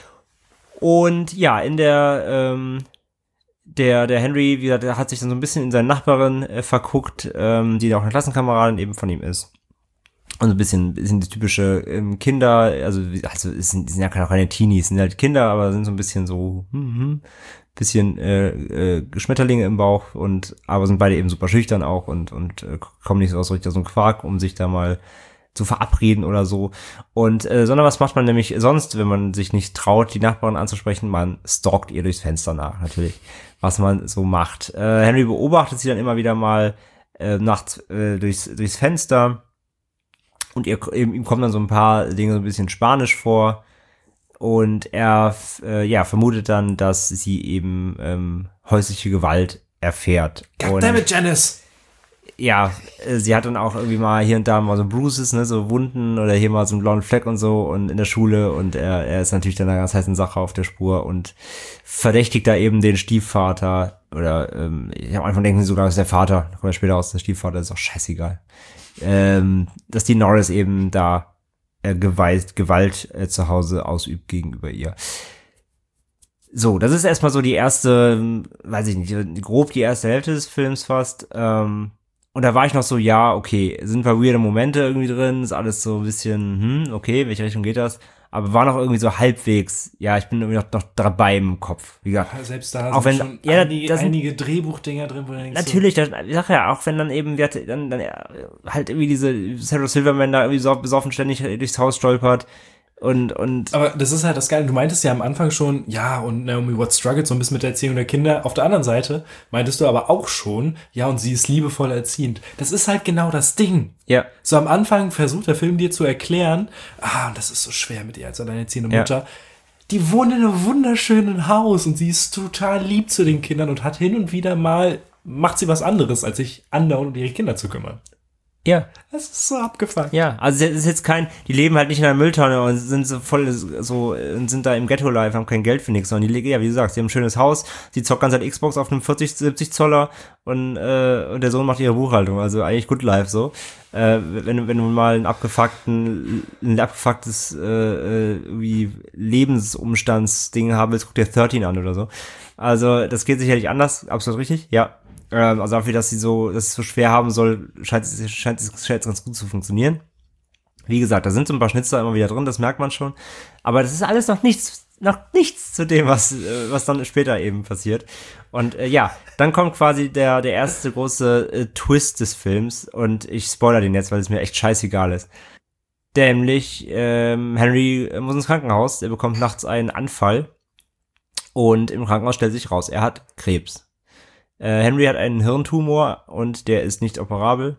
Und ja, in der, ähm, der, der Henry, wie gesagt, der hat sich dann so ein bisschen in seine Nachbarin äh, verguckt, ähm, die auch eine Klassenkameradin eben von ihm ist. Und so ein bisschen, bisschen die typische ähm, Kinder, also, also es sind, die sind ja keine, keine Teenies, sind halt Kinder, aber sind so ein bisschen so, hm, hm, bisschen äh, äh, Schmetterlinge im Bauch und aber sind beide eben super schüchtern auch und und äh, kommen nicht so aus richtig aus dem Quark, um sich da mal zu verabreden oder so. Und äh, sondern was macht man nämlich sonst, wenn man sich nicht traut, die Nachbarin anzusprechen? Man stalkt ihr durchs Fenster nach, natürlich, was man so macht. Äh, Henry beobachtet sie dann immer wieder mal äh, nachts äh, durchs durchs Fenster und ihr, ihm, ihm kommen dann so ein paar Dinge so ein bisschen Spanisch vor. Und er äh, ja, vermutet dann, dass sie eben ähm, häusliche Gewalt erfährt. Goddammit, Janice! Ja, äh, sie hat dann auch irgendwie mal hier und da mal so Bruises, ne, so Wunden oder hier mal so einen blauen Fleck und so und in der Schule und er, er ist natürlich dann einer ganz heißen Sache auf der Spur und verdächtigt da eben den Stiefvater oder ähm, ich am Anfang denken sie sogar, das ist der Vater, da kommt ja später aus, der Stiefvater ist auch scheißegal. Ähm, dass die Norris eben da Äh, Gewalt, Gewalt äh, zu Hause ausübt gegenüber ihr. So, das ist erstmal so die erste, ähm, weiß ich nicht, grob die erste Hälfte des Films fast. Ähm, und da war ich noch so, ja, okay, sind paar weirde Momente irgendwie drin, ist alles so ein bisschen, hm, okay, welche Richtung geht das? Aber war noch irgendwie so halbwegs, ja, ich bin irgendwie noch, noch dabei im Kopf. Wie gesagt, Selbst da auch sind wenn, schon ja, einige, das sind, einige Drehbuchdinger drin, wo du denkst, natürlich, das, ich sag ja, auch wenn dann eben, wir hatten, dann, dann halt irgendwie diese Sarah Silverman da irgendwie so besoffen ständig durchs Haus stolpert Und, und. Aber das ist halt das Geile. Du meintest ja am Anfang schon, ja, und Naomi Watts struggelt so ein bisschen mit der Erziehung der Kinder. Auf der anderen Seite meintest du aber auch schon, ja, und sie ist liebevoll erziehend. Das ist halt genau das Ding. Ja. So am Anfang versucht der Film dir zu erklären, ah, und das ist so schwer mit ihr als alleinerziehende Mutter. Ja. Die wohnt in einem wunderschönen Haus und sie ist total lieb zu den Kindern und hat hin und wieder mal, macht sie was anderes, als sich andauernd um ihre Kinder zu kümmern. Ja. Das ist so abgefuckt. Ja, also es ist jetzt kein, die leben halt nicht in einer Mülltonne und sind so voll, so, und sind da im Ghetto-Life, haben kein Geld für nichts, sondern die, ja, wie du sagst, die haben ein schönes Haus, sie zockt ganz halt Xbox auf einem vierzig, siebzig Zoller und, äh, und der Sohn macht ihre Buchhaltung, also eigentlich Good Life, so. Äh, wenn, wenn du mal einen abgefuckten, ein abgefucktes, äh, wie Lebensumstandsding haben willst, guck dir dreizehn an oder so. Also, das geht sicherlich anders, absolut richtig, ja. Also dafür, dass sie so, dass es so schwer haben soll, scheint es, scheint es scheint es ganz gut zu funktionieren. Wie gesagt, da sind so ein paar Schnitzer immer wieder drin, das merkt man schon. Aber das ist alles noch nichts, noch nichts zu dem, was, was dann später eben passiert. Und äh, ja, dann kommt quasi der, der erste große äh, Twist des Films. Und ich spoiler den jetzt, weil es mir echt scheißegal ist. Nämlich, ähm, Henry muss ins Krankenhaus, er bekommt nachts einen Anfall. Und im Krankenhaus stellt sich raus, er hat Krebs. Henry hat einen Hirntumor und der ist nicht operabel.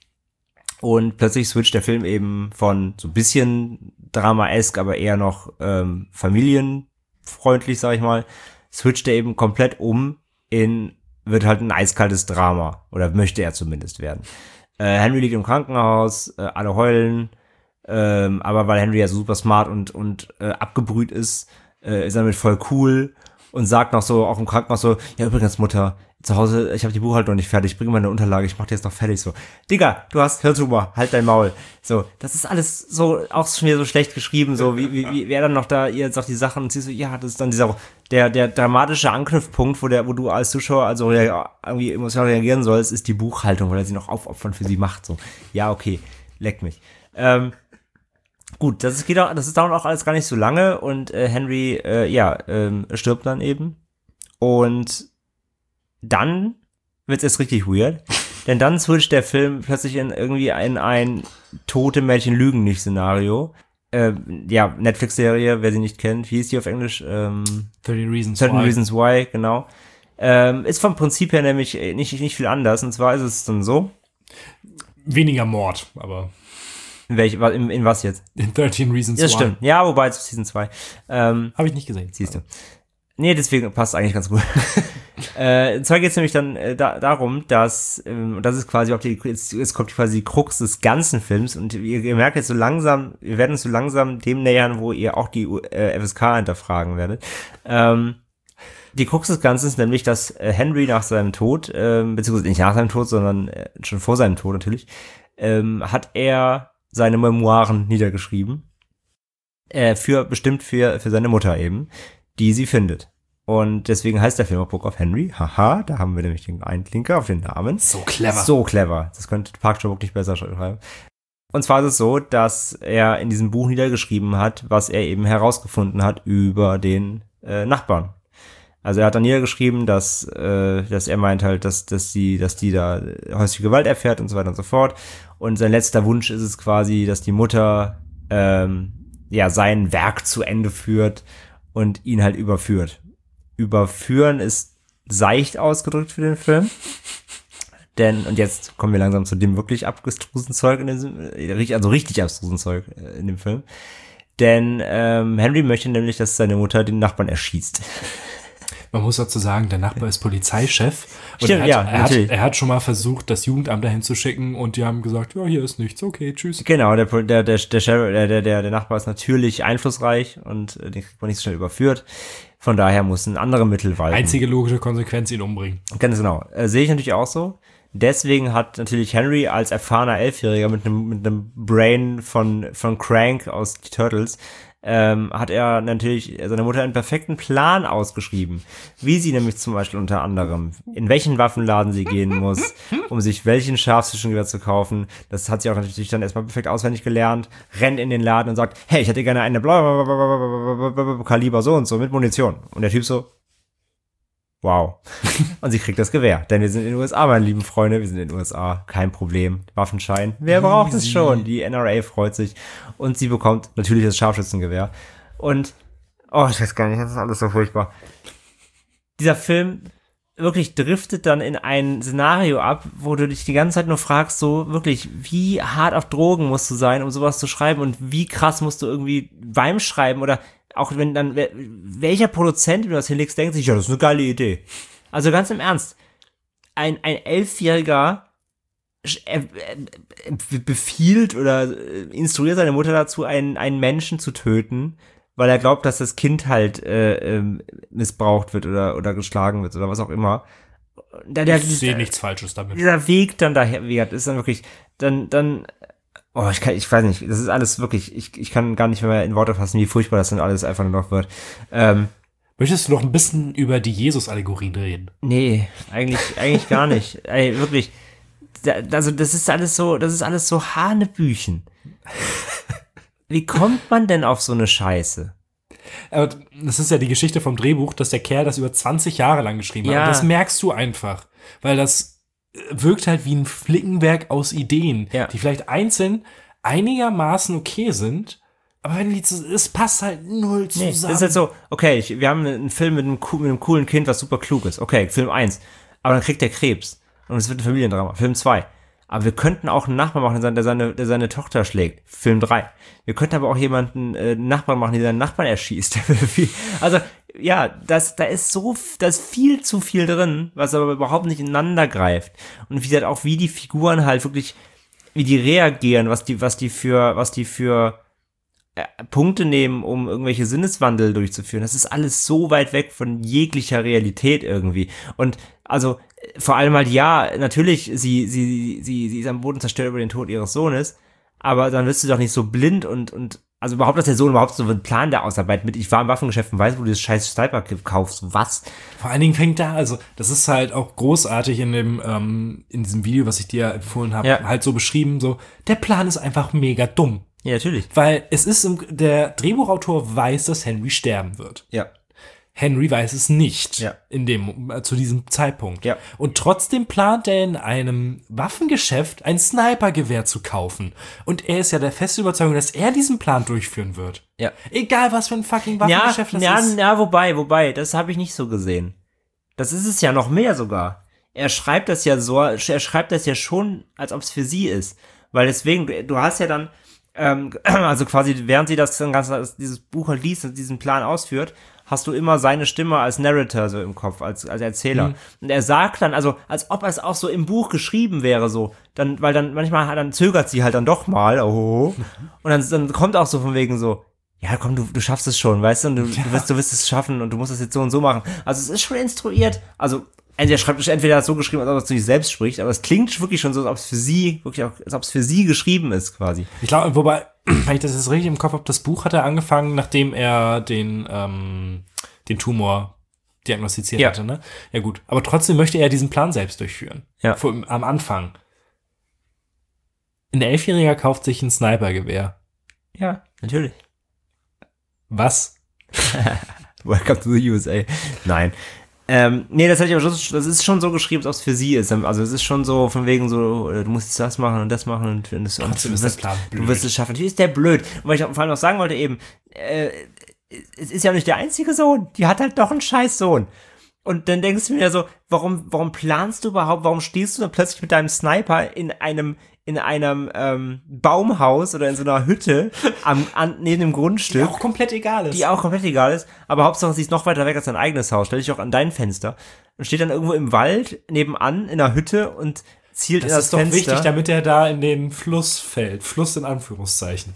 Und plötzlich switcht der Film eben von so ein bisschen Drama-esk, aber eher noch ähm, familienfreundlich, sag ich mal, switcht er eben komplett um in, wird halt ein eiskaltes Drama. Oder möchte er zumindest werden. Äh, Henry liegt im Krankenhaus, äh, alle heulen, ähm, aber weil Henry ja super smart und, und äh, abgebrüht ist, äh, ist er damit voll cool und sagt noch so, auch im Krankenhaus so, ja übrigens Mutter, zu Hause, ich habe die Buchhaltung noch nicht fertig, ich bringe meine Unterlage, ich mach die jetzt noch fertig, so. Digga, du hast Hirntumor, halt dein Maul. So, das ist alles so, auch schon wieder so schlecht geschrieben, so, wie, wie, wie wer dann noch da, ihr sagt die Sachen und sie so, ja, das ist dann dieser, der, der dramatische Anknüpfpunkt, wo der, wo du als Zuschauer also irgendwie emotional reagieren sollst, ist die Buchhaltung, weil er sie noch aufopfern für sie macht, so. Ja, okay, leck mich. Ähm, gut, das ist, geht auch, das ist dauert auch alles gar nicht so lange und äh, Henry, äh, ja, ähm, stirbt dann eben und dann wird's erst richtig weird, denn dann switcht der Film plötzlich in irgendwie ein, ein tote Mädchen lügen nicht Szenario. Äh, ja, Netflix-Serie, wer sie nicht kennt, wie hieß die auf Englisch? Ähm, thirteen Reasons thirteen Why. Reasons Why, genau. Ähm, ist vom Prinzip her nämlich nicht, nicht viel anders, und zwar ist es dann so. Weniger Mord, aber. In, welch, in, in was jetzt? In thirteen Reasons Why. Ja, stimmt. Ja, wobei es Season zwei. Ähm, Habe ich nicht gesehen. Siehst du. Nee, deswegen passt eigentlich ganz gut. äh, zwar geht es nämlich dann äh, da, darum, dass, ähm, und das ist quasi auch die, jetzt, jetzt kommt quasi die Krux des ganzen Films und ihr, ihr merkt jetzt so langsam, wir werden uns so langsam dem nähern, wo ihr auch die äh, F S K hinterfragen werdet. Ähm, die Krux des Ganzen ist nämlich, dass äh, Henry nach seinem Tod, ähm, beziehungsweise nicht nach seinem Tod, sondern äh, schon vor seinem Tod natürlich, ähm, hat er seine Memoiren niedergeschrieben, äh, für, bestimmt für, für seine Mutter eben, die sie findet. Und deswegen heißt der Film auch Book of Henry. Haha, da haben wir nämlich den einen Klinker auf den Namen. So clever. So clever. Das könnte Park Chan-wook nicht besser schreiben. Und zwar ist es so, dass er in diesem Buch niedergeschrieben hat, was er eben herausgefunden hat über den äh, Nachbarn. Also er hat dann niedergeschrieben, dass äh, dass er meint halt, dass dass die dass die da häusliche Gewalt erfährt und so weiter und so fort. Und sein letzter Wunsch ist es quasi, dass die Mutter ähm, ja sein Werk zu Ende führt und ihn halt überführt. Überführen ist seicht ausgedrückt für den Film. Denn, und jetzt kommen wir langsam zu dem wirklich abstrusen Zeug in dem, also richtig abstrusen Zeug in dem Film. Denn ähm, Henry möchte nämlich, dass seine Mutter den Nachbarn erschießt. Man muss dazu sagen, der Nachbar ist Polizeichef. Und Stimmt, er, hat, ja, er, hat, natürlich. er hat schon mal versucht, das Jugendamt dahin zu schicken und die haben gesagt, ja, hier ist nichts, okay, tschüss. Genau, der der der der Sheriff, der der der Nachbar ist natürlich einflussreich und den kriegt man nicht so schnell überführt. Von daher müssen andere Mittel walten. Einzige logische Konsequenz, ihn umbringen. Ganz genau. Äh, sehe ich natürlich auch so. Deswegen hat natürlich Henry als erfahrener Elfjähriger mit einem mit einem Brain von von Crank aus die Turtles ähm, hat er natürlich seiner Mutter einen perfekten Plan ausgeschrieben, wie sie nämlich zum Beispiel unter anderem in welchen Waffenladen sie gehen muss, um sich welchen Scharfschützengewehr zu kaufen. Das hat sie auch natürlich dann erstmal perfekt auswendig gelernt, rennt in den Laden und sagt, hey, ich hätte gerne eine blablabla Kaliber so und so mit Munition. Und der Typ so, wow. Und sie kriegt das Gewehr, denn wir sind in den U S A, meine lieben Freunde, wir sind in den U S A, kein Problem, Waffenschein, wer braucht es schon? Die N R A freut sich und sie bekommt natürlich das Scharfschützengewehr und, oh, ich weiß gar nicht, das ist alles so furchtbar. Dieser Film wirklich driftet dann in ein Szenario ab, wo du dich die ganze Zeit nur fragst, so wirklich, wie hart auf Drogen musst du sein, um sowas zu schreiben und wie krass musst du irgendwie beim Schreiben oder auch wenn dann, welcher Produzent, wenn du das hinlegst, denkt sich, ja, das ist eine geile Idee. Also ganz im Ernst, ein, ein Elfjähriger befiehlt oder instruiert seine Mutter dazu, einen, einen Menschen zu töten, weil er glaubt, dass das Kind halt äh, ähm, missbraucht wird oder oder geschlagen wird oder was auch immer. Da, der, ich sehe nichts Falsches damit. Dieser Weg dann daher ist dann wirklich, dann, dann, oh, ich kann, ich weiß nicht, das ist alles wirklich, ich, ich kann gar nicht mehr in Worte fassen, wie furchtbar das dann alles einfach nur noch wird. Ähm, Möchtest du noch ein bisschen über die Jesus-Allegorien reden? Nee, eigentlich, eigentlich gar nicht. Ey, wirklich. Da, also, das ist alles so, das ist alles so Hanebüchen. Wie kommt man denn auf so eine Scheiße? Aber das ist ja die Geschichte vom Drehbuch, dass der Kerl das über zwanzig Jahre lang geschrieben Ja. hat. Und das merkst du einfach. Weil das wirkt halt wie ein Flickenwerk aus Ideen, Ja. die vielleicht einzeln einigermaßen okay sind, aber wenn die, es passt halt null zusammen. Nee, das ist halt so, okay, ich, wir haben einen Film mit einem, mit einem coolen Kind, was super klug ist. Okay, Film eins. Aber dann kriegt der Krebs. Und es wird ein Familiendrama. Film zwei. Aber wir könnten auch einen Nachbarn machen, der seine, der seine Tochter schlägt. Film drei. Wir könnten aber auch jemanden, äh, einen Nachbarn machen, der seinen Nachbarn erschießt. Also, ja, das, da ist so, da ist viel zu viel drin, was aber überhaupt nicht ineinander greift. Und wie gesagt, auch wie die Figuren halt wirklich, wie die reagieren, was die, was die für, was die für äh, Punkte nehmen, um irgendwelche Sinneswandel durchzuführen. Das ist alles so weit weg von jeglicher Realität irgendwie. Und also, vor allem halt, ja, natürlich, sie, sie, sie, sie ist am Boden zerstört über den Tod ihres Sohnes, aber dann wirst du doch nicht so blind und, und, also überhaupt, dass der Sohn überhaupt so einen Plan der Ausarbeit mit, ich war im Waffengeschäft und weiß, wo du das scheiß Sniper kaufst, was? Vor allen Dingen fängt da, also, das ist halt auch großartig in dem, ähm, in diesem Video, was ich dir empfohlen habe, Ja. halt so beschrieben, so, der Plan ist einfach mega dumm. Ja, natürlich. Weil es ist, im, der Drehbuchautor weiß, dass Henry sterben wird. Ja. Henry weiß es nicht Ja. in dem, äh, zu diesem Zeitpunkt. Ja. Und trotzdem plant er in einem Waffengeschäft ein Snipergewehr zu kaufen. Und er ist ja der festen Überzeugung, dass er diesen Plan durchführen wird. Ja. Egal, was für ein fucking Ja, Waffengeschäft das ja, ist. ja, wobei, wobei, das habe ich nicht so gesehen. Das ist es ja noch mehr sogar. Er schreibt das ja so, er schreibt das ja schon, als ob es für sie ist. Weil deswegen, du, du hast ja dann, ähm, also quasi, während sie das dann ganz, dieses Buch halt liest und diesen Plan ausführt, hast du immer seine Stimme als Narrator so im Kopf, als, als Erzähler. Mhm. Und er sagt dann, also, als ob es auch so im Buch geschrieben wäre, so. Dann, weil dann, manchmal, dann zögert sie halt dann doch mal, oh. Und dann, dann kommt auch so von wegen so, ja, komm, du, du schaffst es schon, weißt du, und du, ja. du wirst, du wirst es schaffen und du musst es jetzt so und so machen. Also, es ist schon instruiert. Also, er schreibt, entweder hat es so geschrieben, als ob er zu sich selbst spricht, aber es klingt wirklich schon so, als ob es für sie, wirklich auch, als ob es für sie geschrieben ist, quasi. Ich glaube, wobei, wenn ich das jetzt richtig im Kopf habe, das Buch hat er angefangen, nachdem er den, ähm, den Tumor diagnostiziert ja. hatte, ne? Ja, gut. Aber trotzdem möchte er diesen Plan selbst durchführen. Ja. Vor, am Anfang. Ein Elfjähriger kauft sich ein Snipergewehr. Ja, natürlich. Was? Welcome to the U S A. Nein. Ähm, nee, das, hätte ich aber schon, das ist schon so geschrieben, als ob es für sie ist. Also es ist schon so von wegen so, du musst jetzt das machen und das machen und, und, das, und Trotzdem du, ist wirst, der Plan blöd. du wirst es schaffen. Natürlich ist der blöd. Und weil ich vor allem noch sagen wollte eben, äh, es ist ja nicht der einzige Sohn. Die hat halt doch einen scheiß Sohn. Und dann denkst du mir so, warum, warum planst du überhaupt, warum stehst du dann plötzlich mit deinem Sniper in einem, in einem ähm, Baumhaus oder in so einer Hütte am, an, neben dem Grundstück? Die auch komplett egal ist. Die auch komplett egal ist, aber Hauptsache sie ist noch weiter weg als dein eigenes Haus. Stell dich auch an dein Fenster und steht dann irgendwo im Wald nebenan in einer Hütte und zielt das in das ist doch Fenster. wichtig, damit er da in den Fluss fällt. Fluss in Anführungszeichen.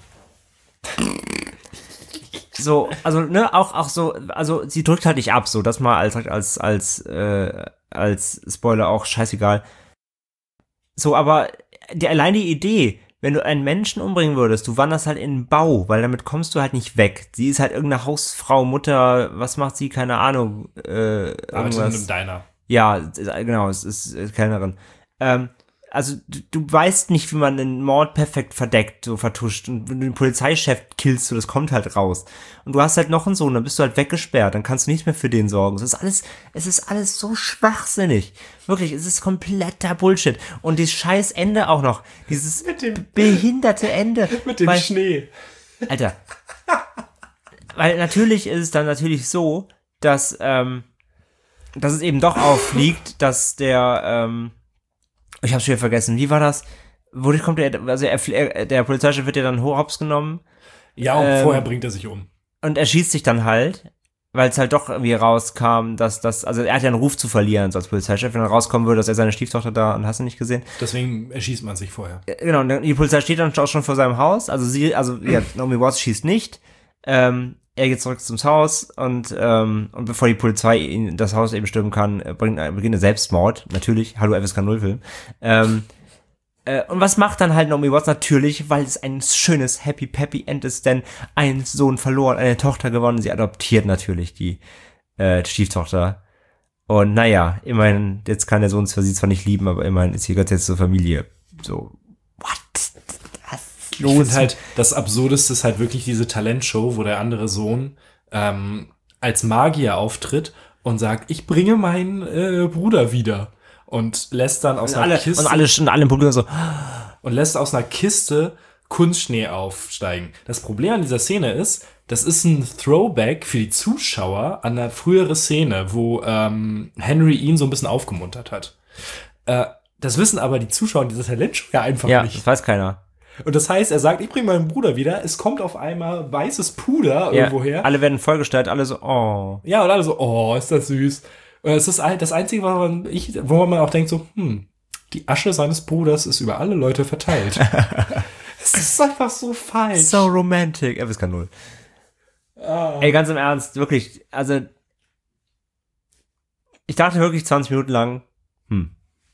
So, also, ne, auch, auch so, also, sie drückt halt nicht ab, so, das mal als, als, als, äh, als Spoiler auch scheißegal. So, aber, die, allein die Idee, wenn du einen Menschen umbringen würdest, du wanderst halt in den Bau, weil damit kommst du halt nicht weg. Sie ist halt irgendeine Hausfrau, Mutter, was macht sie, keine Ahnung, äh, Arbeitet in irgendwas. einem Diner. Ja, genau, es ist Kellnerin. Ähm, also du, du weißt nicht, wie man einen Mord perfekt verdeckt, so vertuscht. Und wenn du den Polizeichef killst, so, das kommt halt raus. Und du hast halt noch einen Sohn, dann bist du halt weggesperrt, dann kannst du nicht mehr für den sorgen. Es ist alles, es ist alles so schwachsinnig. Wirklich, es ist kompletter Bullshit. Und dieses scheiß Ende auch noch, dieses Mit dem- behinderte Ende. Mit dem weil, Schnee. Alter. Weil natürlich ist es dann natürlich so, dass, ähm, dass es eben doch auffliegt, dass der, ähm, ich hab's schon wieder vergessen, wie war das? Wodurch kommt der, also er, er, der Polizeichef wird ja dann hops genommen. Ja, und Ähm, vorher bringt er sich um. Und er schießt sich dann halt, weil es halt doch irgendwie rauskam, dass das, also er hat ja einen Ruf zu verlieren, so als Polizeichef, wenn er rauskommen würde, dass er seine Stieftochter da, und hast du nicht gesehen? Deswegen erschießt man sich vorher. Genau, und die Polizei steht dann auch schon vor seinem Haus, also sie, also ja, Naomi Watts schießt nicht, ähm, er geht zurück zum Haus und, ähm, und bevor die Polizei ihn das Haus eben stürmen kann, äh, bringt, äh, beginnt ein Selbstmord, natürlich, hallo F S K null Film, ähm, äh, und was macht dann halt Naomi Watts? Natürlich, weil es ein schönes Happy Peppy End ist, denn ein Sohn verloren, eine Tochter gewonnen, sie adoptiert natürlich die, äh, die Stieftochter. Und naja, immerhin, jetzt kann der Sohn sie zwar nicht lieben, aber immerhin ist sie Gott jetzt zur Familie. So, what? Ich finde halt, das Absurdeste ist halt wirklich diese Talentshow, wo der andere Sohn ähm, als Magier auftritt und sagt, ich bringe meinen äh, Bruder wieder. Und lässt dann aus Und einer alle, Kiste und alle, und alle im Publikum so, und lässt aus einer Kiste Kunstschnee aufsteigen. Das Problem an dieser Szene ist, das ist ein Throwback für die Zuschauer an eine frühere Szene, wo ähm, Henry ihn so ein bisschen aufgemuntert hat. Äh, das wissen aber die Zuschauer dieser Talentshow ja einfach ja, nicht. das weiß keiner. Und das heißt, er sagt, ich bringe meinen Bruder wieder. Es kommt auf einmal weißes Puder Ja, irgendwoher. alle werden vollgestellt, alle so, oh. Ja, und alle so, oh, ist das süß. Und es ist das Einzige, wo man, ich, wo man auch denkt so, hm, die Asche seines Bruders ist über alle Leute verteilt. Es ist einfach so falsch. So romantic. F S K null. Ah. Ey, ganz im Ernst, wirklich, also ich dachte wirklich zwanzig Minuten lang, hm,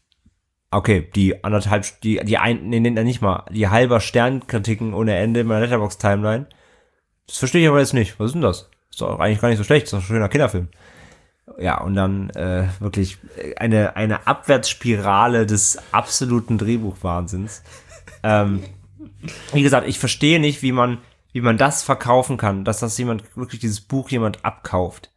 okay, die anderthalb, die, die ein, nee, nee, nicht mal, die halber Sternkritiken ohne Ende in meiner Letterboxd-Timeline, das verstehe ich aber jetzt nicht. Was ist denn das? Ist doch eigentlich gar nicht so schlecht, ist doch ein schöner Kinderfilm. Ja, und dann äh, wirklich eine, eine Abwärtsspirale des absoluten Drehbuchwahnsinns. ähm, wie gesagt, ich verstehe nicht, wie man, wie man das verkaufen kann, dass das jemand, wirklich dieses Buch jemand abkauft.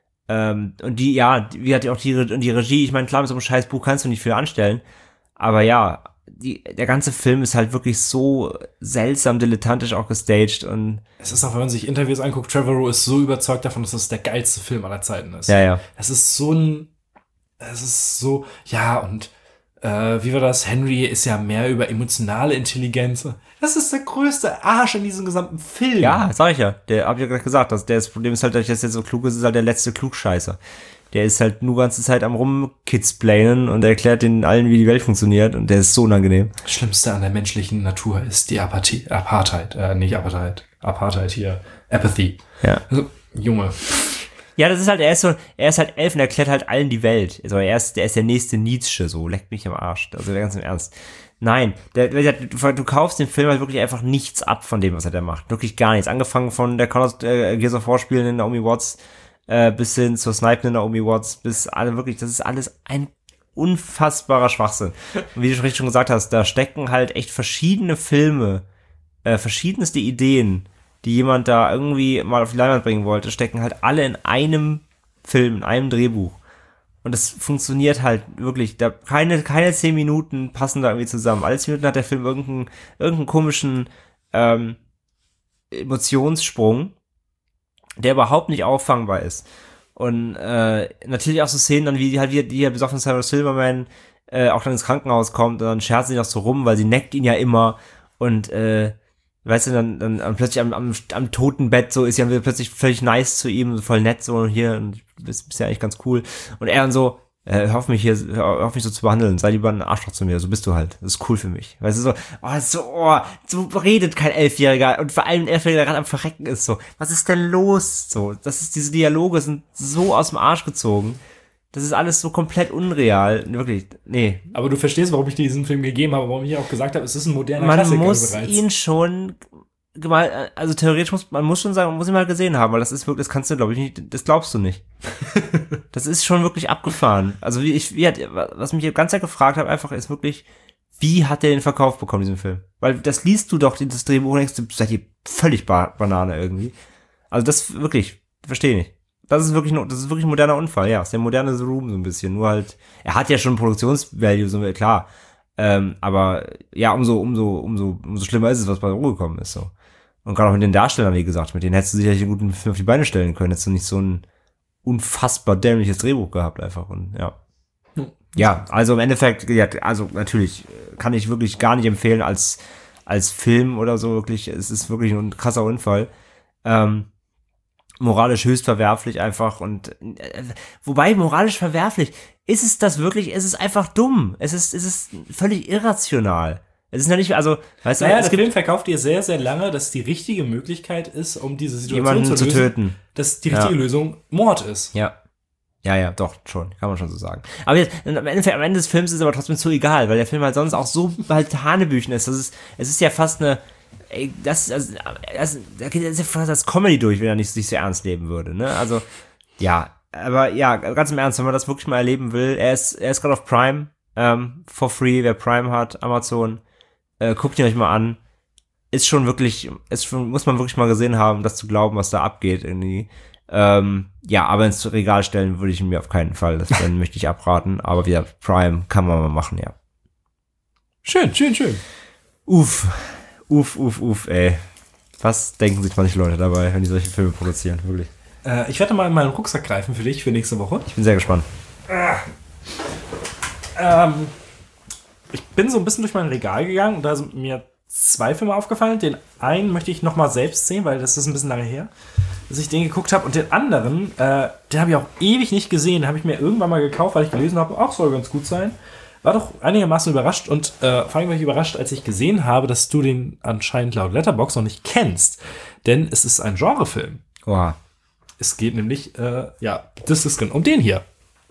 Ähm, und die, ja, wie hat auch die, und die Regie, ich meine, klar, mit so einem scheiß Buch kannst du nicht viel anstellen, aber ja, die, der ganze Film ist halt wirklich so seltsam dilettantisch auch gestaged und Es ist auch, wenn man sich Interviews anguckt, Trevorrow ist so überzeugt davon, dass das der geilste Film aller Zeiten ist. ja, ja. Es ist so ein, es ist so, ja, und äh, wie war das? Henry ist ja mehr über emotionale Intelligenz. Das ist der größte Arsch in diesem gesamten Film. Ja, sag ich ja. Der hab ich ja gerade gesagt, dass der das Problem ist halt, dass der so klug ist, ist halt der letzte Klugscheißer. Der ist halt nur ganze Zeit am rumkidsplainen und erklärt den allen, wie die Welt funktioniert und der ist so unangenehm. Das Schlimmste an der menschlichen Natur ist die Apathie, Apartheid, äh, nicht Apartheid, Apartheid hier, Apathy. Ja. Also, Junge. Ja, das ist halt, er ist so, er ist halt elf und erklärt halt allen die Welt. Also er ist, der ist der nächste Nietzsche, so, leckt mich am Arsch. Also ganz im Ernst. Nein, der, der, du, du kaufst den Film halt wirklich einfach nichts ab von dem, was er da macht. Wirklich gar nichts. Angefangen von der Connors, äh, Gears of War spielenden Naomi Watts, äh, bis hin zur snipenden Naomi Watts, bis alle wirklich, das ist alles ein unfassbarer Schwachsinn. Und wie du schon richtig schon gesagt hast, da stecken halt echt verschiedene Filme, äh, verschiedenste Ideen, die jemand da irgendwie mal auf die Leinwand bringen wollte, stecken halt alle in einem Film, in einem Drehbuch. Und das funktioniert halt wirklich. Da keine, keine zehn Minuten passen da irgendwie zusammen. Alle zehn Minuten hat der Film irgendeinen, irgendeinen komischen ähm, Emotionssprung, der überhaupt nicht auffangbar ist. Und äh, natürlich auch so Szenen dann, wie die halt wie die halt besoffene Sarah Silverman äh, auch dann ins Krankenhaus kommt und dann scherzt sie noch so rum, weil sie neckt ihn ja immer und äh, weißt du, dann, dann, dann plötzlich am, am, am Totenbett so ist ja plötzlich völlig nice zu ihm, voll nett so hier und bist, bist ja eigentlich ganz cool. Und er dann so, äh, hör auf mich hier, hör auf mich so zu behandeln, sei lieber ein Arschloch zu mir, so bist du halt. Das ist cool für mich. Weißt du, so, oh, so, oh, so redet kein Elfjähriger und vor allem ein Elfjähriger, der gerade am Verrecken ist, so. Was ist denn los? So, das ist, diese Dialoge sind so aus dem Arsch gezogen. Das ist alles so komplett unreal. Wirklich, nee. Aber du verstehst, warum ich dir diesen Film gegeben habe, warum ich auch gesagt habe, es ist ein moderner Man Klassiker muss bereits. ihn schon mal, also theoretisch muss man muss schon sagen, man muss ihn mal gesehen haben, weil das ist wirklich, das kannst du, glaube ich, nicht, das glaubst du nicht. Das ist schon wirklich abgefahren. Also wie ich, wie hat, was mich die ganze Zeit gefragt habe, einfach ist wirklich, wie hat der den Verkauf bekommen, diesen Film? Weil das liest du doch, das Drehbuch, und denkst du, seid ihr völlig ba- Banane irgendwie. Also das wirklich, verstehe nicht. Das ist wirklich, das ist wirklich ein moderner Unfall, ja. Das ist der moderne The Room so ein bisschen. Nur halt, er hat ja schon Produktionsvalue, so klar. Ähm, aber ja, umso, umso, umso, umso schlimmer ist es, was bei rumgekommen ist, so. Und gerade auch mit den Darstellern, wie gesagt, mit denen hättest du sicherlich einen guten Film auf die Beine stellen können. Hättest du nicht so ein unfassbar dämliches Drehbuch gehabt einfach und ja. Ja, also im Endeffekt, ja, also natürlich kann ich wirklich gar nicht empfehlen als, als Film oder so, wirklich, es ist wirklich ein krasser Unfall. Ähm, moralisch höchst verwerflich einfach und äh, wobei moralisch verwerflich, ist es das wirklich, es ist einfach dumm. Es ist, es ist völlig irrational. Es ist ja nicht, also, weißt du, Naja, es der gibt Film verkauft dir sehr, sehr lange, dass die richtige Möglichkeit ist, um diese Situation jemanden zu zu lösen, töten. dass die richtige Ja. Lösung Mord ist. Ja. Ja, ja, doch, schon, kann man schon so sagen. Aber jetzt, am Ende, am Ende des Films ist es aber trotzdem so egal, weil der Film halt sonst auch so halt Hanebüchen ist. Das ist, es ist ja fast eine, ey, das, also, das, da geht jetzt ja fast das Comedy durch, wenn er nicht sich so ernst nehmen würde, ne? Also, ja, aber ja, ganz im Ernst, wenn man das wirklich mal erleben will, er ist, er ist gerade auf Prime, ähm, for free, wer Prime hat, Amazon, äh, guckt ihn euch mal an. Ist schon wirklich, ist schon, muss man wirklich mal gesehen haben, das zu glauben, was da abgeht, irgendwie. Ähm, ja, aber ins Regal stellen würde ich mir auf keinen Fall. Das dann möchte ich abraten. Aber wieder Prime kann man mal machen, ja. Schön, schön, schön. Uff, uff, uff, uff, ey. Was denken sich manche Leute dabei, wenn die solche Filme produzieren, wirklich? Äh, ich werde mal in meinen Rucksack greifen für dich für nächste Woche. Ich bin sehr gespannt. Ähm, ich bin so ein bisschen durch mein Regal gegangen und da sind mir zwei Filme aufgefallen. Den einen möchte ich noch mal selbst sehen, weil das ist ein bisschen lange her, dass ich den geguckt habe. Und den anderen, äh, den habe ich auch ewig nicht gesehen. Den habe ich mir irgendwann mal gekauft, weil ich gelesen habe, ach, soll ganz gut sein. War doch einigermaßen überrascht und äh, vor allem war ich überrascht, als ich gesehen habe, dass du den anscheinend laut Letterboxd noch nicht kennst. Denn es ist ein Genrefilm. Oha. Es geht nämlich, äh, ja, das ist um den hier.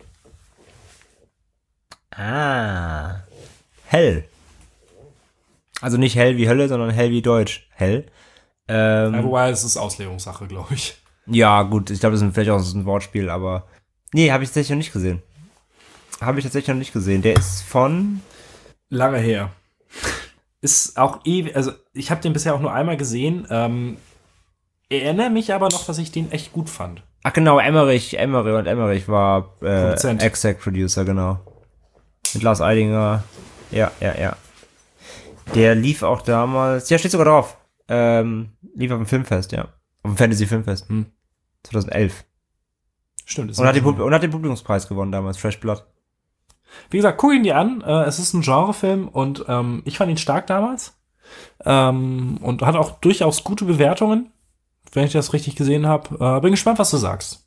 Ah. Hell. Also nicht hell wie Hölle, sondern hell wie Deutsch. Hell. Ähm, Ja, wobei, es ist Auslegungssache, glaube ich. ja, gut, ich glaube, das ist vielleicht auch so ein Wortspiel, aber nee, habe ich tatsächlich noch nicht gesehen. Habe ich tatsächlich noch nicht gesehen. Der ist von Lange her. Ist auch ewig, also ich habe den bisher auch nur einmal gesehen. Ähm, erinnere mich aber noch, dass ich den echt gut fand. Ach genau, Emmerich, Emmerich und Emmerich war äh, Produzent. Exec Producer, genau. Mit Lars Eidinger. Ja, ja, ja. Der lief auch damals, ja, steht sogar drauf. Ähm, lief auf dem Filmfest, ja. Auf dem Fantasy Filmfest. Hm. zweitausendelf. Stimmt. Ist Und hat, den ein- Pub- und hat den Publikumspreis gewonnen damals, Fresh Blood. Wie gesagt, guck ihn dir an. Äh, es ist ein Genrefilm und ähm, ich fand ihn stark damals. Ähm, und hat auch durchaus gute Bewertungen, wenn ich das richtig gesehen habe. Äh, bin gespannt, was du sagst.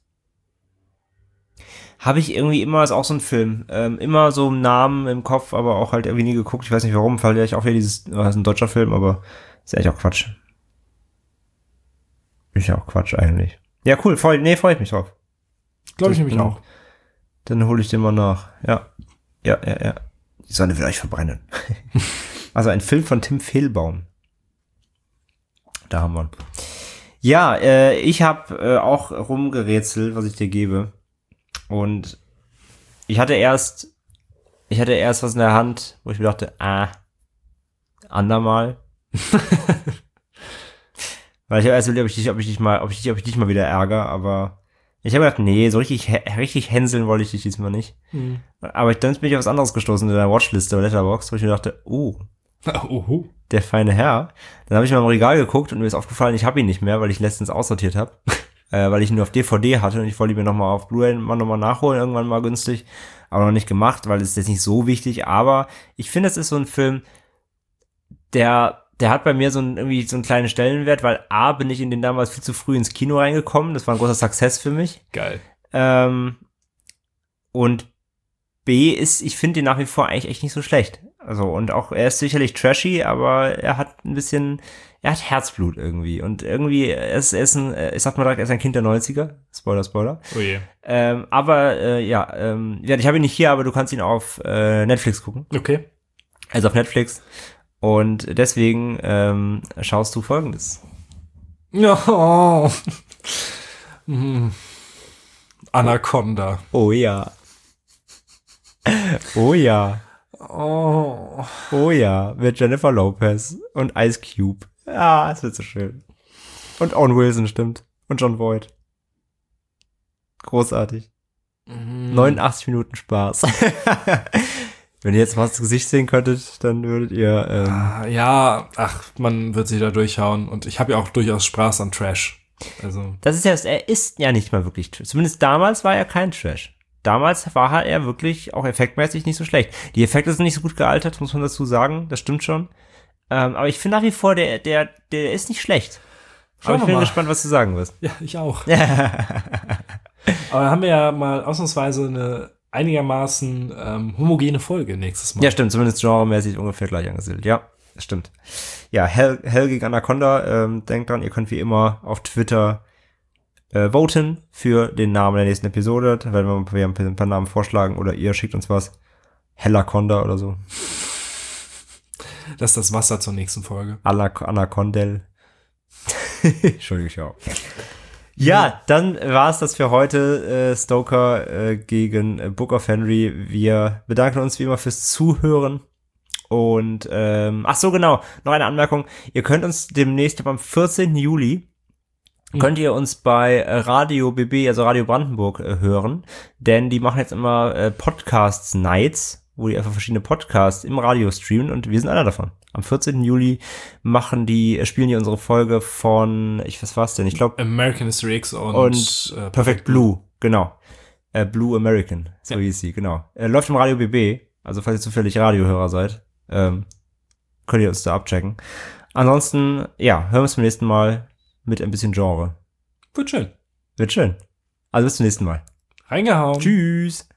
Habe ich irgendwie immer, ist auch so ein Film, ähm, immer so einen Namen im Kopf, aber auch halt irgendwie nie geguckt. Ich weiß nicht warum, weil ich auch wieder dieses, das ist ein deutscher Film, aber ist ja eigentlich auch Quatsch. Ist ja auch Quatsch eigentlich. Ja, cool, freu, nee, freue ich mich drauf. Glaube ich Das nämlich bin- auch. Dann hole ich den mal nach. Ja, ja, ja, ja. Die Sonne will euch verbrennen. Also ein Film von Tim Fehlbaum. Da haben wir ihn. Ja, äh, ich habe äh, auch rumgerätselt, was ich dir gebe. Und ich hatte erst, ich hatte erst was in der Hand, wo ich mir dachte, ah, andermal. Weil ich habe erst überlegt, ob ich dich, ob ich dich mal, ob ich dich, ob ich dich mal wieder ärgere, aber ich habe gedacht, nee, so richtig, hä- richtig hänseln wollte ich dich diesmal nicht. Mhm. Aber ich, dann bin ich auf was anderes gestoßen in der Watchliste oder Letterboxd, wo ich mir dachte, oh, Oho. der feine Herr. Dann habe ich mal im Regal geguckt und mir ist aufgefallen, ich habe ihn nicht mehr, weil ich letztens aussortiert habe. äh, weil ich ihn nur auf D V D hatte und ich wollte ihn mir nochmal auf Blu-ray mal nochmal nachholen, irgendwann mal günstig. Aber noch nicht gemacht, weil es ist jetzt nicht so wichtig. Aber ich finde, es ist so ein Film, der, der hat bei mir so einen, irgendwie so einen kleinen Stellenwert, weil A, bin ich in den damals viel zu früh ins Kino reingekommen. Das war ein großer Success für mich. Geil. Ähm, und B ist, ich finde ihn nach wie vor eigentlich echt nicht so schlecht. Also, und auch, er ist sicherlich trashy, aber er hat ein bisschen, er hat Herzblut irgendwie. Und irgendwie, er ist, er ist ein, ich sag mal direkt, er ist ein Kind der neunziger. Spoiler, Spoiler. Oh je. Ähm, aber, äh, ja, ähm, ja, ich habe ihn nicht hier, aber du kannst ihn auf äh, Netflix gucken. Okay. Also auf Netflix. Und deswegen ähm, schaust du Folgendes. Ja. Hm. Anaconda. Oh ja. Oh ja. Oh. Oh ja, mit Jennifer Lopez und Ice Cube. Ja, es wird so schön. Und Owen Wilson, stimmt. Und Jon Voight. Großartig. Mm. neunundachtzig Minuten Spaß. Wenn ihr jetzt mal das Gesicht sehen könntet, dann würdet ihr... Ähm, Ah, ja, ach, man wird sich da durchhauen. Und ich habe ja auch durchaus Spaß an Trash. Also. Das ist ja, er ist ja nicht mal wirklich Trash. Zumindest damals war er kein Trash. Damals war er wirklich auch effektmäßig nicht so schlecht. Die Effekte sind nicht so gut gealtert, muss man dazu sagen. Das stimmt schon. Ähm, aber ich finde nach wie vor, der, der, der ist nicht schlecht. Schauen aber ich wir bin mal. gespannt, was du sagen wirst. Ja, ich auch. Aber dann haben wir ja mal ausnahmsweise eine einigermaßen ähm, homogene Folge nächstes Mal. Ja, stimmt. Zumindest genremäßig ungefähr gleich angesiedelt. Ja, das stimmt. Ja, Hell, Hell gegen Anaconda. Ähm, denkt dran, ihr könnt wie immer auf Twitter äh, voten für den Namen der nächsten Episode. Da werden wir ein paar Namen vorschlagen oder ihr schickt uns was. Hellaconda oder so. Das ist das Wasser zur nächsten Folge. Anac- Anacondel. Entschuldigung, ja. Ja, dann war es das für heute. Äh, Stoker äh, gegen äh, Book of Henry. Wir bedanken uns wie immer fürs Zuhören. Und, ähm, ach so, genau, noch eine Anmerkung. Ihr könnt uns demnächst am vierzehnten Juli mhm. könnt ihr uns bei Radio B B, also Radio Brandenburg, äh, hören. Denn die machen jetzt immer äh, Podcasts-Nights, wo die einfach verschiedene Podcasts im Radio streamen und wir sind einer davon. Am vierzehnten Juli machen die, spielen die unsere Folge von, ich, was war's denn? Ich glaube American History X und, und äh, Perfect Blue, genau. Äh, Blue American, so ja. hieß sie, genau. Äh, läuft im Radio B B, also falls ihr zufällig Radiohörer seid, ähm, könnt ihr uns da abchecken. Ansonsten, ja, hören wir uns beim nächsten Mal mit ein bisschen Genre. Wird schön. Wird schön. Also bis zum nächsten Mal. Reingehauen. Tschüss.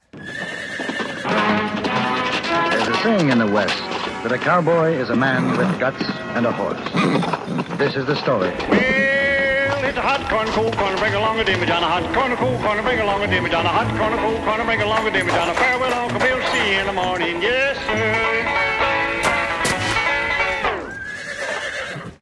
There's a saying in the West that a cowboy is a man with guts and a horse. This is the story. Well, it's a hot corn, cool corn, bring along a dimmy John, a hot corn, cool corn, bring along a dimmy John, a hot corn, cool corn, bring along a dimmy John, a farewell, Uncle Bill, see you in the morning, yeah.